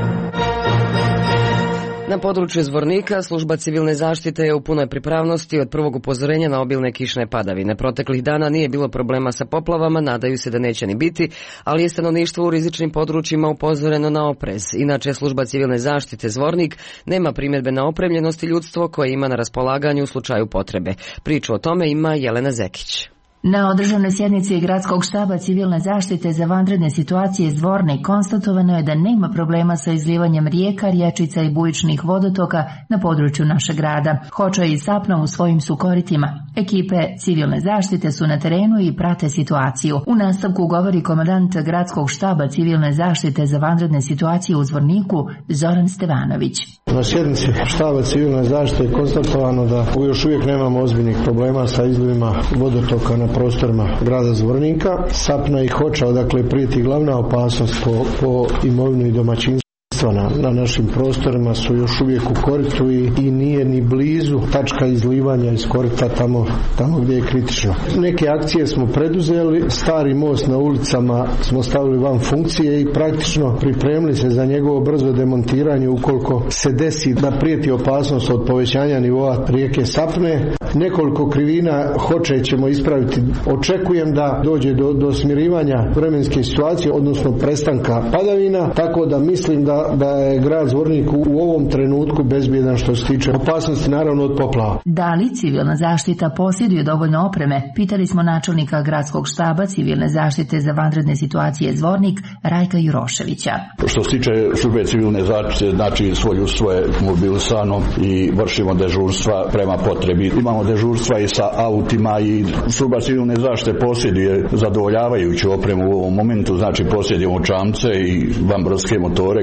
Na području Zvornika služba civilne zaštite je u punoj pripravnosti od prvog upozorenja na obilne kišne padavine. Proteklih dana nije bilo problema sa poplavama, nadaju se da neće ni biti, ali je stanovništvo u rizičnim područjima upozoreno na oprez. Inače, služba civilne zaštite Zvornik nema primjedbe na opremljenost i ljudstvo koje ima na raspolaganju u slučaju potrebe. Priču o tome ima Jelena Zekić. Na održanoj sjednici Gradskog štaba civilne zaštite za vanredne situacije Zvornik konstatovano je da nema problema sa izlivanjem rijeka, rječica i bujičnih vodotoka na području našeg grada. Hoča i sapno u svojim su koritima. Ekipe civilne zaštite su na terenu i prate situaciju. U nastavku govori komandant Gradskog štaba civilne zaštite za vanredne situacije u Zvorniku Zoran Stevanović. Na sjednici štaba civilne zaštite je konstatovano da još uvijek nemamo ozbiljnih problema sa izlivima vodotoka na prostorima grada Zvornika. Sapna i Hoča, odakle prijeti glavna opasnost po imovinu i domaćinstvo na našim prostorima, su još uvijek u koritu i nije ni blizu tačka izlivanja iz korita tamo gdje je kritično. Neke akcije smo preduzeli, stari most na ulicama smo stavili van funkcije i praktično pripremili se za njegovo brzo demontiranje ukoliko se desi da prijeti opasnost od povećanja nivoa rijeke Sapne. Nekoliko krivina Hoče ćemo ispraviti. Očekujem da dođe do smirivanja vremenske situacije, odnosno prestanka padavina, tako da mislim da je grad Zvornik u ovom trenutku bezbjedan što se tiče opasnosti, naravno od poplava. Da li civilna zaštita posjeduje dovoljno opreme? Pitali smo načelnika Gradskog štaba civilne zaštite za vanredne situacije Zvornik Rajka Juroševića. Što se tiče službe civilne zaštite, znači svoje ljudstvo je mobilisano i vršimo dežurstva prema potrebi. Imamo dežurstva i sa autima i služba civilne zaštite posjeduje zadovoljavajuću opremu u ovom momentu, znači posjedujemo čamce i vanbrodske motore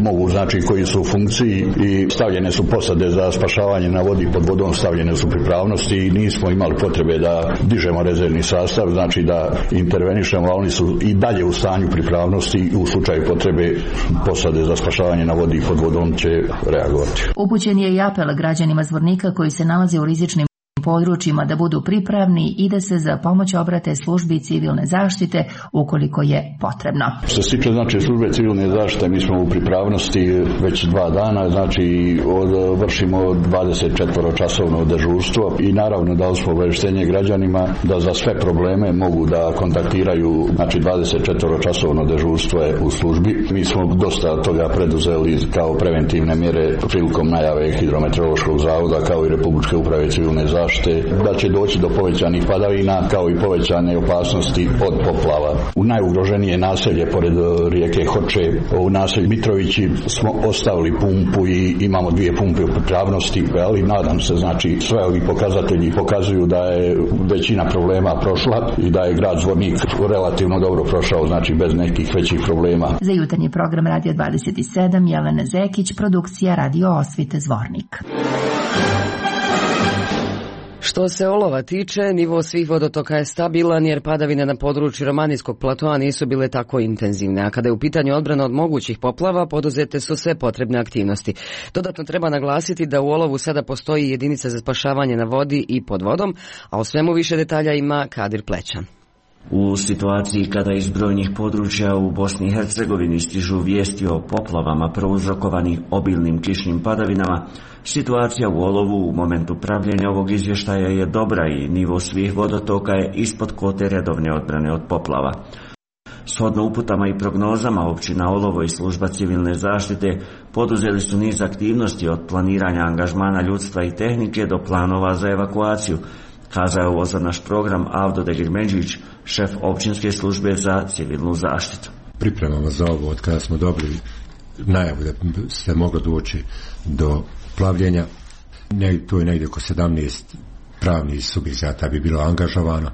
koji su u funkciji i stavljene su posade za spašavanje na vodi pod vodom, stavljene su pripravnosti i nismo imali potrebe da dižemo rezervni sastav, znači da intervenišemo, a oni su i dalje u stanju pripravnosti i u slučaju potrebe posade za spašavanje na vodi pod vodom će reagovati. Upućen je i apel građanima Zvornika koji se nalaze u rizičnim područjima da budu pripravni i da se za pomoć obrate službi civilne zaštite ukoliko je potrebno. Što se tiče znači službe civilne zaštite, mi smo u pripravnosti već 2 dana, znači vršimo 24-časovno dežurstvo i naravno dali smo obavještenje građanima da za sve probleme mogu da kontaktiraju, znači 24-časovno dežurstvo je u službi. Mi smo dosta toga preduzeli kao preventivne mjere prilikom najave Hidrometeorološkog zavoda kao i Republičke uprave civilne zaštite, da će doći do povećanih padavina kao i povećane opasnosti od poplava. U najugroženije naselje pored rijeke Hoče, u naselju Mitrovići, smo ostavili pumpu i imamo 2 pumpe u pripravnosti, ali nadam se, znači sve ovi pokazatelji pokazuju da je većina problema prošla i da je grad Zvornik relativno dobro prošao, znači bez nekih većih problema. Za jutarnji program Radio 27 Jelena Zekić, produkcija Radio Osvite Zvornik. Što se olova tiče, nivo svih vodotoka je stabilan jer padavine na području Romanijskog platoa nisu bile tako intenzivne, a kada je u pitanju odbrana od mogućih poplava, poduzete su sve potrebne aktivnosti. Dodatno treba naglasiti da u olovu sada postoji jedinica za spašavanje na vodi i pod vodom, a o svemu više detalja ima Kadir Plećan. U situaciji kada iz brojnih područja u Bosni i Hercegovini stižu vijesti o poplavama prouzrokovanih obilnim kišnim padavinama, situacija u Olovu u momentu pravljenja ovog izvještaja je dobra i nivo svih vodotoka je ispod kote redovne odbrane od poplava. Shodno uputama i prognozama općina Olovo i služba civilne zaštite poduzeli su niz aktivnosti od planiranja angažmana ljudstva i tehnike do planova za evakuaciju, kazao je ovo za naš program Avdo Degirmeđić, šef općinske službe za civilnu zaštitu. Pripremamo za ovo od kada smo dobili najavu da se moglo doći do plavljenja. To je negdje oko 17 pravnih subjekata bi bilo angažovano.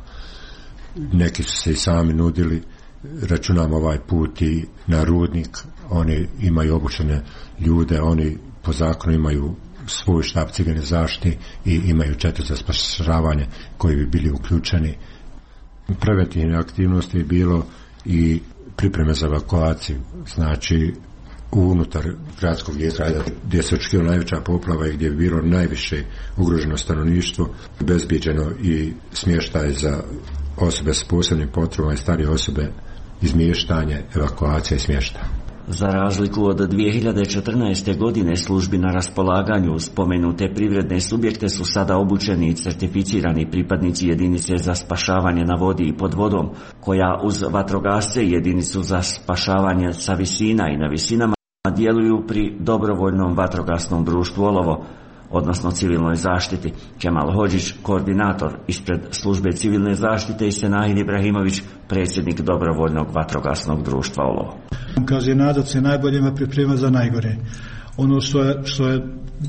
Neki su se i sami nudili. Računamo ovaj put i na Rudnik. Oni imaju obučene ljude, oni po zakonu imaju svoj štab civilne zaštite i imaju 4 za spašavanje koji bi bili uključeni. Preventivne aktivnosti je bilo i pripreme za evakuaciju, znači unutar gradskog jezgra gdje se očekivalo najveća poplava i gdje bi bilo najviše ugroženo stanovništvo, bezbjeđeno i smještaj za osobe s posebnim potrebama i starije osobe, izmještanje, evakuacija i smještaj. Za razliku od 2014. godine službi na raspolaganju spomenute privredne subjekte su sada obučeni i certificirani pripadnici jedinice za spašavanje na vodi i pod vodom, koja uz vatrogasce i jedinicu za spašavanje sa visina i na visinama djeluju pri dobrovoljnom vatrogasnom društvu Olovo, odnosno civilnoj zaštiti. Kemal Hodžić, koordinator ispred službe civilne zaštite, i Senahid Ibrahimović, predsjednik dobrovoljnog vatrogasnog društva Olovo. Kaže, nadat se najboljima, priprema za najgore. Ono što je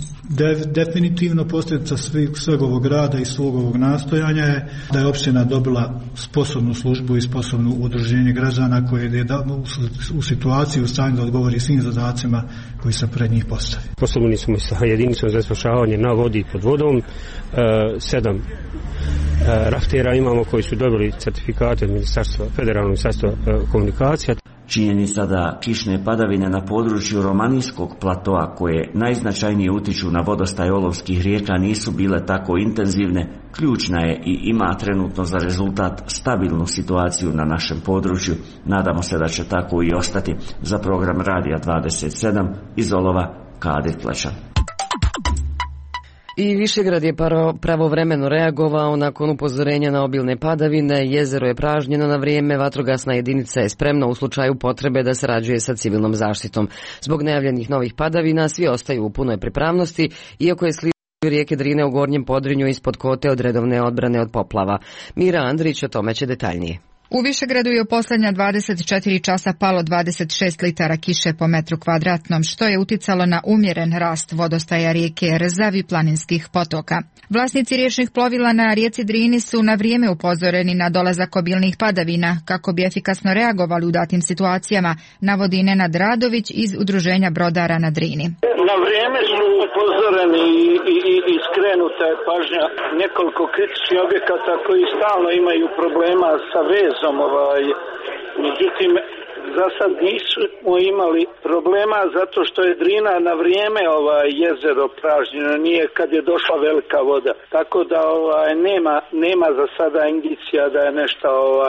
definitivno posljedica sveg ovog rada i svog ovog nastojanja je da je općina dobila sposobnu službu i sposobno udruženje građana koje je u situaciji u stanju da odgovori svim zadacima koji se pred njih postavi. Poslovni smo sa jedinicom za spašavanje na vodi i pod vodom, 7 raftera imamo koji su dobili certifikate od Federalnog ministarstva komunikacija. Činjenica da kišne padavine na području Romanijskog platoa, koje najznačajnije utiču na vodostaj olovskih rijeka, nisu bile tako intenzivne, ključna je i ima trenutno za rezultat stabilnu situaciju na našem području. Nadamo se da će tako i ostati. Za program Radija 27 iz Olova, Kadir Plečan. I Višegrad je pravovremeno reagovao nakon upozorenja na obilne padavine. Jezero je pražnjeno na vrijeme, vatrogasna jedinica je spremna u slučaju potrebe da sarađuje sa civilnom zaštitom. Zbog najavljenih novih padavina svi ostaju u punoj pripravnosti, iako je sliv rijeke Drine u Gornjem Podrinju ispod kote od redovne odbrane od poplava. Mira Andrić o tome će detaljnije. U Višegradu je u posljednja 24 časa palo 26 litara kiše po metru kvadratnom, što je uticalo na umjeren rast vodostaja rijeke Rzav i planinskih potoka. Vlasnici riječnih plovila na rijeci Drini su na vrijeme upozoreni na dolazak obilnih padavina kako bi efikasno reagovali u datim situacijama, navodi Nenad Radović iz Udruženja brodara na Drini. Na vrijeme su upozoreni i skrenuta je pažnja nekoliko kritičnih objekata koji stalno imaju problema sa vezom. Međutim, za sad nismo imali problema zato što je Drina na vrijeme jezero pražnjeno, nije kad je došla velika voda. Tako da nema za sada indicija da je nešto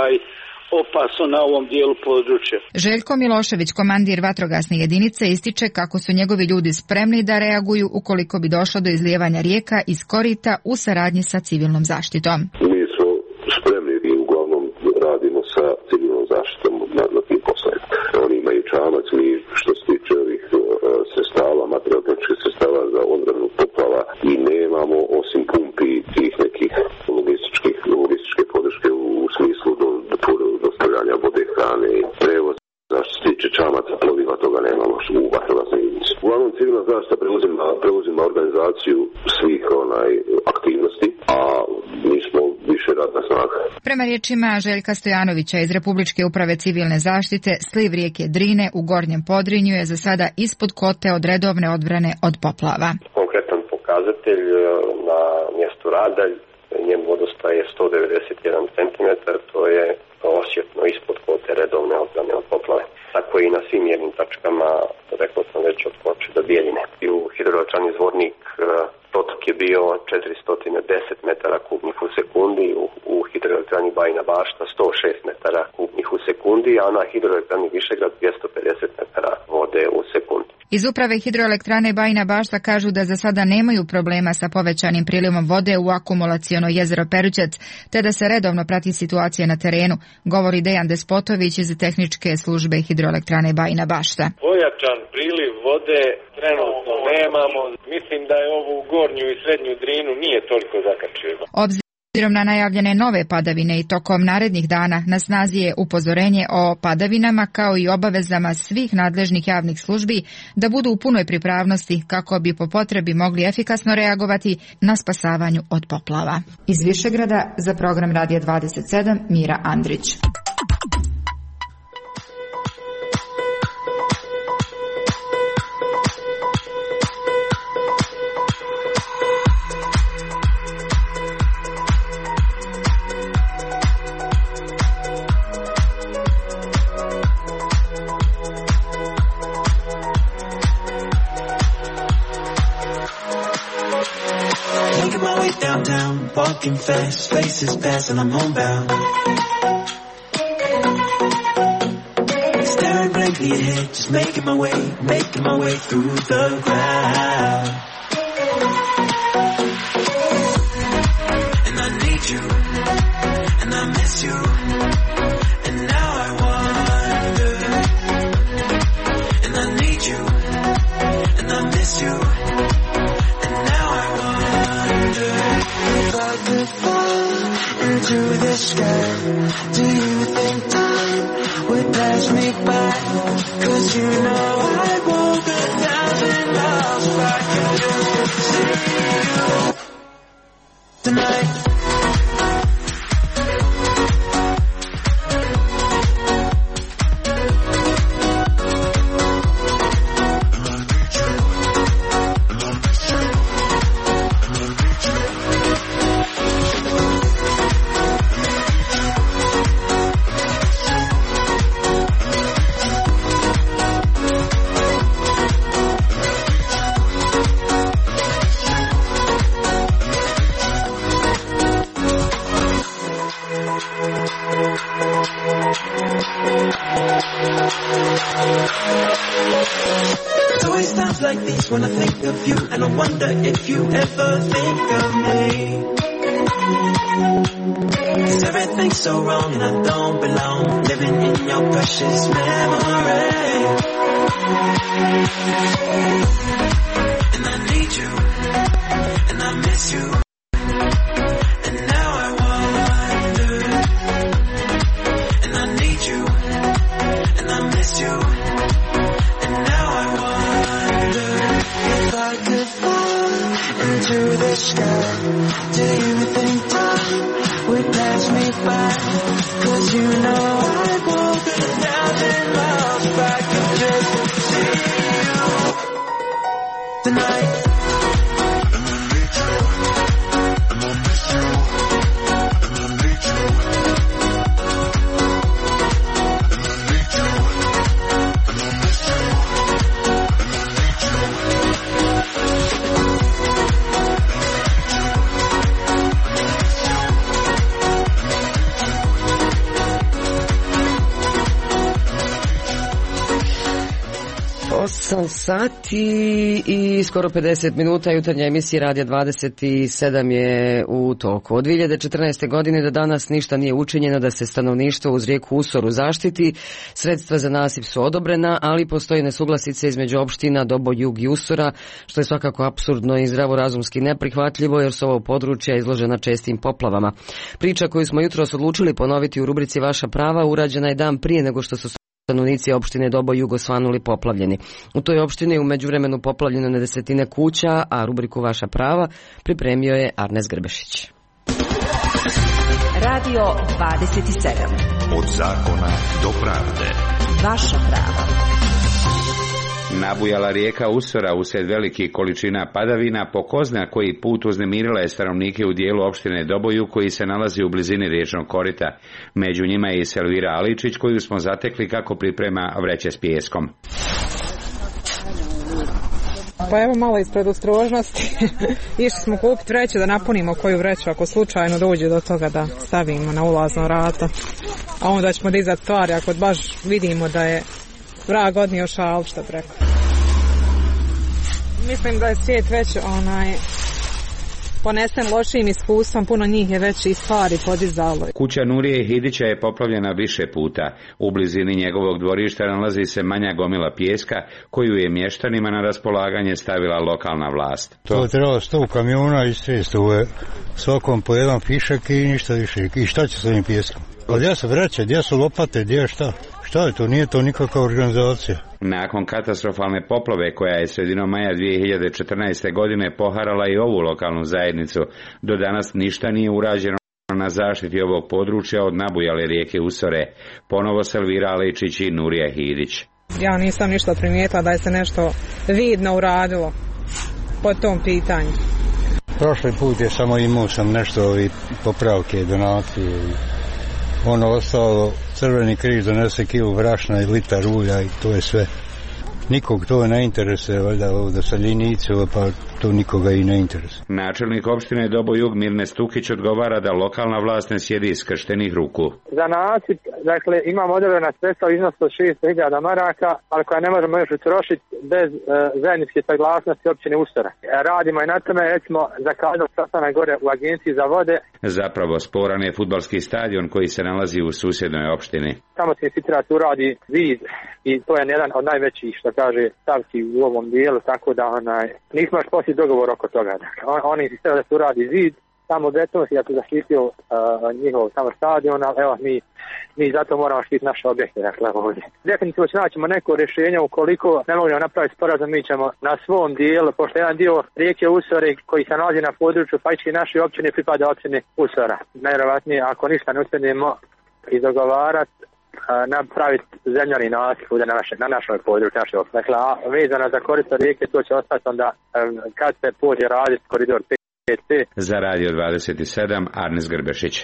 opasno na ovom dijelu područja. Željko Milošević, komandir vatrogasne jedinice, ističe kako su njegovi ljudi spremni da reaguju ukoliko bi došlo do izlijevanja rijeka iz korita u saradnji sa civilnom zaštitom. Mi smo spremni i uglavnom radimo sa civilnom zaštitom na tim poslovima. Oni imaju čamac, mi što se tiče ovih sredstava, materijalno-tehničkih sredstava za odbranu poplava i nemamo osim pumpi tih nekih logističke podrške u smislu dostavljanja vode, hrane i prevoz. Što se tiče čamaca, plovila, toga nemamo u vatrogasnoj jedinici. Uglavnom civilna zaštita preuzima organizaciju svih aktivnosti, a mi smo više radna snaga. Prema riječima Željka Stojanovića iz Republičke uprave civilne zaštite, sliv rijeke Drine u Gornjem Podrinju je za sada ispod kote od redovne odbrane od poplava. Konkretan pokazatelj na mjestu Radalj, njen vodostaj je 191 cm, to je osjetno ispod kote redovne odbrane od poplave. Tako i na svim mjernim tačkama, rekao sam već, od Ploče do Bijeljine. I u hidroelektrani Zvornik to potok je bio 410 metara kubnih u sekundi, u hidroelektrani Bajina Bašta 106 metara kubnih u sekundi, a na hidroelektrani Višegrad 250 metara vode u sekundi. Iz uprave hidroelektrane Bajina Bašta kažu da za sada nemaju problema sa povećanim prilivom vode u akumulaciono jezero Perućac, te da se redovno prati situacija na terenu, govori Dejan Despotović iz tehničke službe hidroelektrane Bajina Bašta. Pojačan priliv vode trenutno nemamo. Mislim da je ovu gornju i srednju Drinu nije toliko zakačljivo. Obzirom na najavljene nove padavine i tokom narednih dana na snazi je upozorenje o padavinama kao i obavezama svih nadležnih javnih službi da budu u punoj pripravnosti kako bi po potrebi mogli efikasno reagovati na spasavanju od poplava. Iz Višegrada za program Radija 27 Mira Andrić. Downtown, walking fast, faces pass and I'm homebound. Staring blankly ahead, just making my way through the crowd. And I need you, and I miss you, and now I wonder. And I need you, and I miss you. Could fall into the sky. Do you think time would pass me by? 'Cause you know I walk 1,000 miles if I could just see you tonight. It's always times like these when I think of you, and I wonder if you ever think of me. 'Cause everything's so wrong and I don't belong, living in your precious memory. And I need you, and I miss you. And now I wonder. And I need you, and I miss you. And now I wonder if I could fall into the sky. Do you think time would pass me by? 'Cause you know I'd walk 1,000 miles if I could just see you tonight. Sati i skoro 50 minuta, jutarnja emisija Radija 27 je u toku. Od 2014. godine do danas ništa nije učinjeno da se stanovništvo uz rijeku Usoru zaštiti. Sredstva za nasip su odobrena, ali postoji nesuglasice između opština Doboj, Jug i Usora, što je svakako apsurdno i zdravorazumski neprihvatljivo jer su ovo područja izložena čestim poplavama. Priča koju smo jutros odlučili ponoviti u rubrici Vaša prava urađena je dan prije nego što su stanovnici opštine Doboj Jug osvanuli poplavljeni. U toj opštini je u međuvremenu poplavljeno na desetine kuća, a rubriku Vaša prava pripremio je Arnes Grbešić. Radio 27. Od zakona do pravde. Vaša prava. Nabujala rijeka Usora usred velikih količina padavina po ko zna koji put uznemirila je stanovnike u dijelu opštine Doboju koji se nalazi u blizini riječnog korita. Među njima je i Selvira Aličić koju smo zatekli kako priprema vreće s pijeskom. Pa evo malo ispred ostrožnosti. Išli smo kupiti vreću da napunimo koju vreću ako slučajno dođe do toga da stavimo na ulazno vrata. A onda ćemo dizati stvari ako baš vidimo da je vrag odnio šal što preko. Mislim da je svijet već ponesen lošim iskustvom, puno njih je već i stvari podizalo. Kuća Nurije Hidića je poplavljena više puta. U blizini njegovog dvorišta nalazi se manja gomila pijeska koju je mještanima na raspolaganje stavila lokalna vlast. To treba 100 kamiona i sve stoje, svakom po jedan fišak i ništa više. I šta će s ovim pijeskom? Pa gdje se vreće, gdje su lopate, gdje šta? Šta je to? Nije to nikakva organizacija. Nakon katastrofalne poplave koja je sredinom maja 2014. godine poharala i ovu lokalnu zajednicu, do danas ništa nije urađeno na zaštiti ovog područja od nabujale rijeke Usore. Ponovo Elvira Aličić i Nurija Hidić. Ja nisam ništa primijetila da je se nešto vidno uradilo po tom pitanju. Prošli put je samo imao sam nešto popravke, donacije i ono ostalo, Crveni križ donese kilu brašna i litar ulja i to je sve. Nikog to ne interesuje, valjda ovdje sa Ljinicova, pa to nikoga i ne interesuje. Načelnik opštine Dobo Jug Mirne Stukić odgovara da lokalna vlast ne sjedi iskrštenih ruku. Za nasip, dakle, imamo odobrena sredstva u iznosu od 600.000 maraka, ali koja ne možemo još utrošiti bez zajedničke saglasnosti općine Usora. Radimo i na tome, recimo, zakazali sastanak gore u agenciji za vode. Zapravo sporan je fudbalski stadion koji se nalazi u susjednoj opštini. Tamo se insistira tu radi zid i to je jedan od najvećih, što kaže, stavki u ovom dijelu, tako da nismo još poslije dogovor oko toga. Oni insistiraju da se uradi zid, samo beton si da se zaštitio njihov samo stadion, ali evo mi zato moramo štiti naše objekte. Dakle, ovdje. Definitivno će naćemo neko rješenje, ukoliko ne možemo napraviti sporazum, mi ćemo na svom dijelu, pošto jedan dio rijeke Usore koji se nalazi na području faktički naše općine pripada općini Usora. Najvjerojatnije, ako ništa ne uspijemo izdogovarati, napraviti zemljani nasip na našoj području, naše opštine. Dakle, vezano za korito rijeke, to će ostati onda kad se pođe raditi koridor 5C. Za Radio 27, Arnes Grbešić.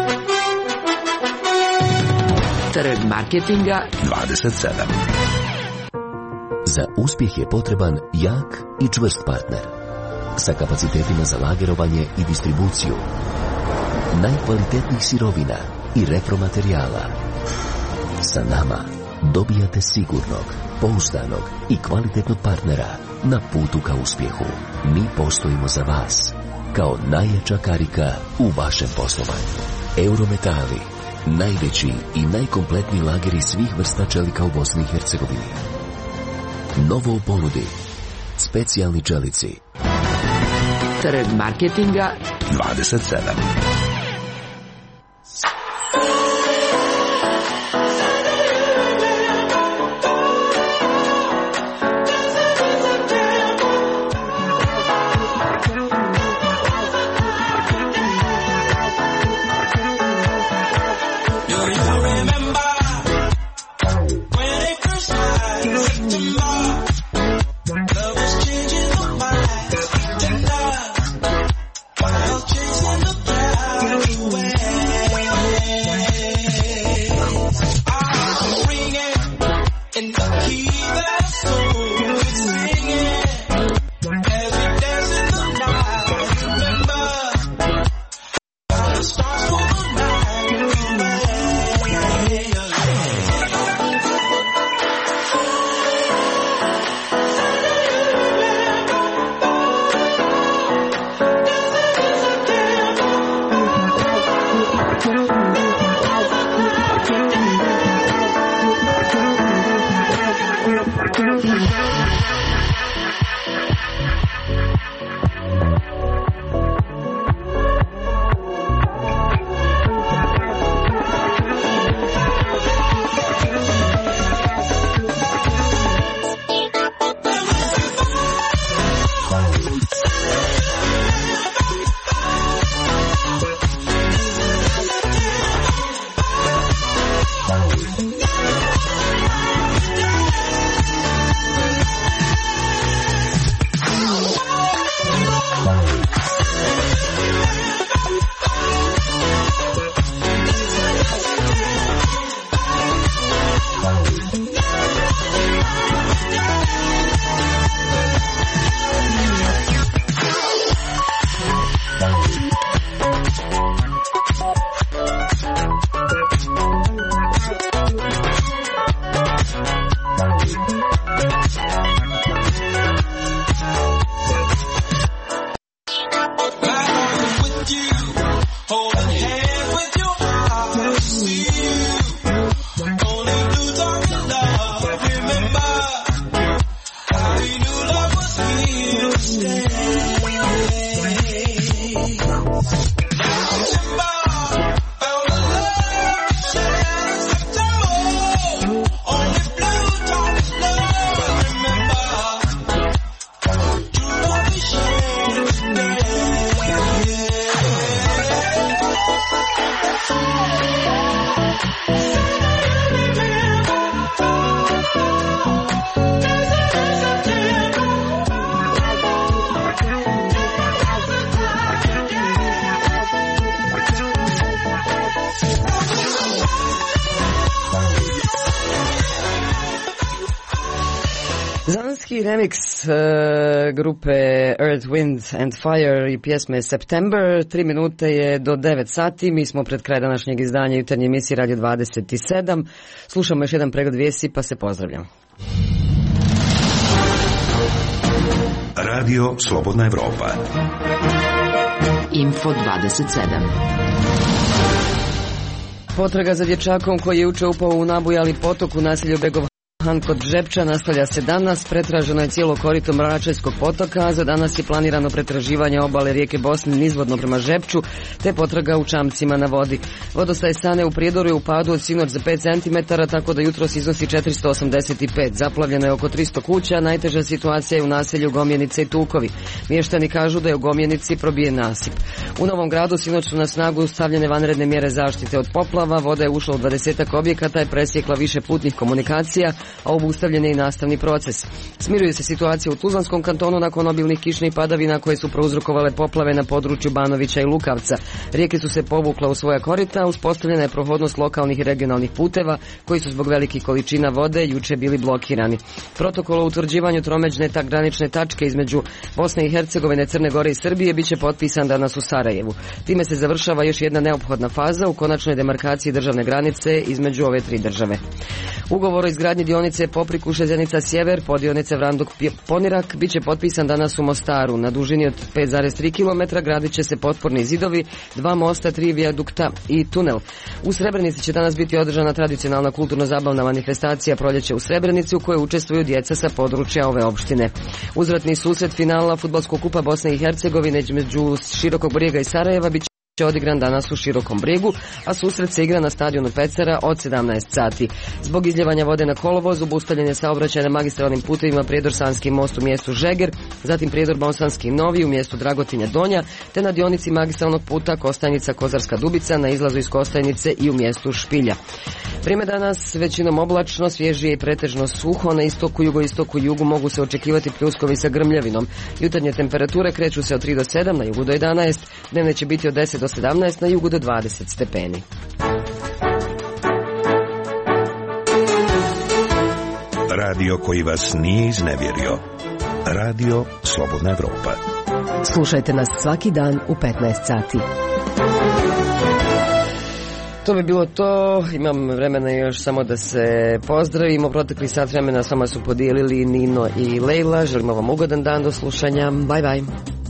Trg marketinga 27. Za uspjeh je potreban jak i čvrst partner sa kapacitetima za lagerovanje i distribuciju najkvalitetnijih sirovina i repromaterijala. Sa nama dobijate sigurnog, pouzdanog i kvalitetnog partnera na putu ka uspjehu. Mi postojimo za vas kao najjača karika u vašem poslovanju. Eurometali, najveći i najkompletniji lageri svih vrsta čelika u Bosni i Hercegovini. Novo u ponudi, specijalni čelici. Trg marketinga 27. Zanski remix grupe Earth, Wind and Fire i pjesme September. 3 minute je do 9 sati. Mi smo pred kraj današnjeg izdanja jutarnje emisije Radio 27. Slušamo još jedan pregled vijesti pa se pozdravljam. Radio Slobodna Evropa. Info 27. Potraga za dječakom koji je juče upao u nabujali potok u naselju Begov Han kod Žepča nastavlja se danas. Pretraženo je cijelo korito Mračevskog potoka, a za danas je planirano pretraživanje obale rijeke Bosne nizvodno prema Žepču, te potraga u čamcima na vodi. Vodostaj Sane u Prijedoru je u padu od sinoć za 5 cm, tako da jutros iznosi 485. Zaplavljeno je oko 300 kuća, najteža situacija je u naselju Gomjenice i Tukovi. Mještani kažu da je u Gomjenici probijen nasip. U Novom Gradu sinoć su na snagu stavljene vanredne mjere zaštite od poplava, voda je ušla u 20 objekata i presjekla više putnih komunikacija, a obustavljen je i nastavni proces. Smiruje se situacija u Tuzlanskom kantonu nakon obilnih kišnih padavina koje su prouzrokovale poplave na području Banovića i Lukavca. Rijeke su se povukle u svoja korita, uspostavljena je prohodnost lokalnih i regionalnih puteva koji su zbog velikih količina vode juče bili blokirani. Protokol o utvrđivanju tromeđne granične tačke između Bosne i Hercegovine, Crne Gore i Srbije biće potpisan danas u Sarajevu. Time se završava još jedna neophodna faza u konačnoj demarkaciji državne granice između ove tri države. Ugovor o izgradnji dionice Poprikuše Zenica Sjever, poddionice Vranduk-Ponirak biće potpisan danas u Mostaru. Na dužini od 5,3 km gradit će se potporni zidovi, 2 mosta, 3 vijadukta i tunel. U Srebrenici će danas biti održana tradicionalna kulturno-zabavna manifestacija Proljeće u Srebrenici u kojoj učestvuju djeca sa područja ove opštine. Uzvratni susret finala Fudbalskog kupa Bosne i Hercegovine između Širokog Brijega i Sarajeva biće odigran danas u Širokom Brijegu, a susret se igra na stadionu Pecera od 17 sati. Zbog izljevanja vode na kolovozu obustavljen je saobraćaj na magistralnim putevima Prijedor-Sanski most u mjestu Žeger, zatim Prijedor-Bonsanski Novi u mjestu Dragotinja Donja, te na dionici magistralnog puta Kostajnica-Kozarska Dubica na izlazu iz Kostajnice i u mjestu Špilja. Vrijeme danas većinom oblačno, svježije i pretežno suho, na istoku, jugoistoku i jugu mogu se očekivati pljuskovi sa grmljavinom. Jutarnje temperature kreću se od 3 do 7, na jugu do 11, dnevne će biti od 10 do 17, na jugu do 20 stepeni. Radio koji vas nije iznevjerio. Radio Slobodna Evropa. Slušajte nas svaki dan u 15 sati. To bi bilo to, imam vremena još samo da se pozdravimo. Protekli sat vremena s vama su podijelili Nino i Lejla. Želimo vam ugodan dan, do slušanja. Bye bye.